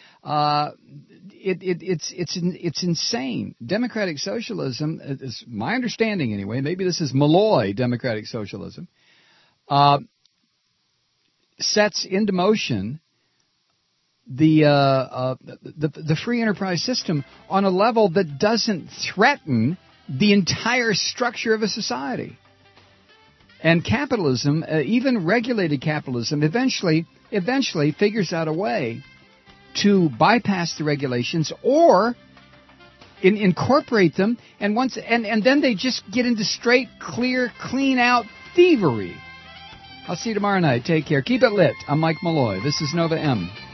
it's insane. Democratic socialism, is my understanding anyway. Maybe this is Malloy democratic socialism. Sets into motion the free enterprise system on a level that doesn't threaten the entire structure of a society. And capitalism, even regulated capitalism, eventually figures out a way to bypass the regulations or incorporate them, and then they just get into straight, clear, clean out thievery. I'll see you tomorrow night. Take care. Keep it lit. I'm Mike Malloy. This is Nova M.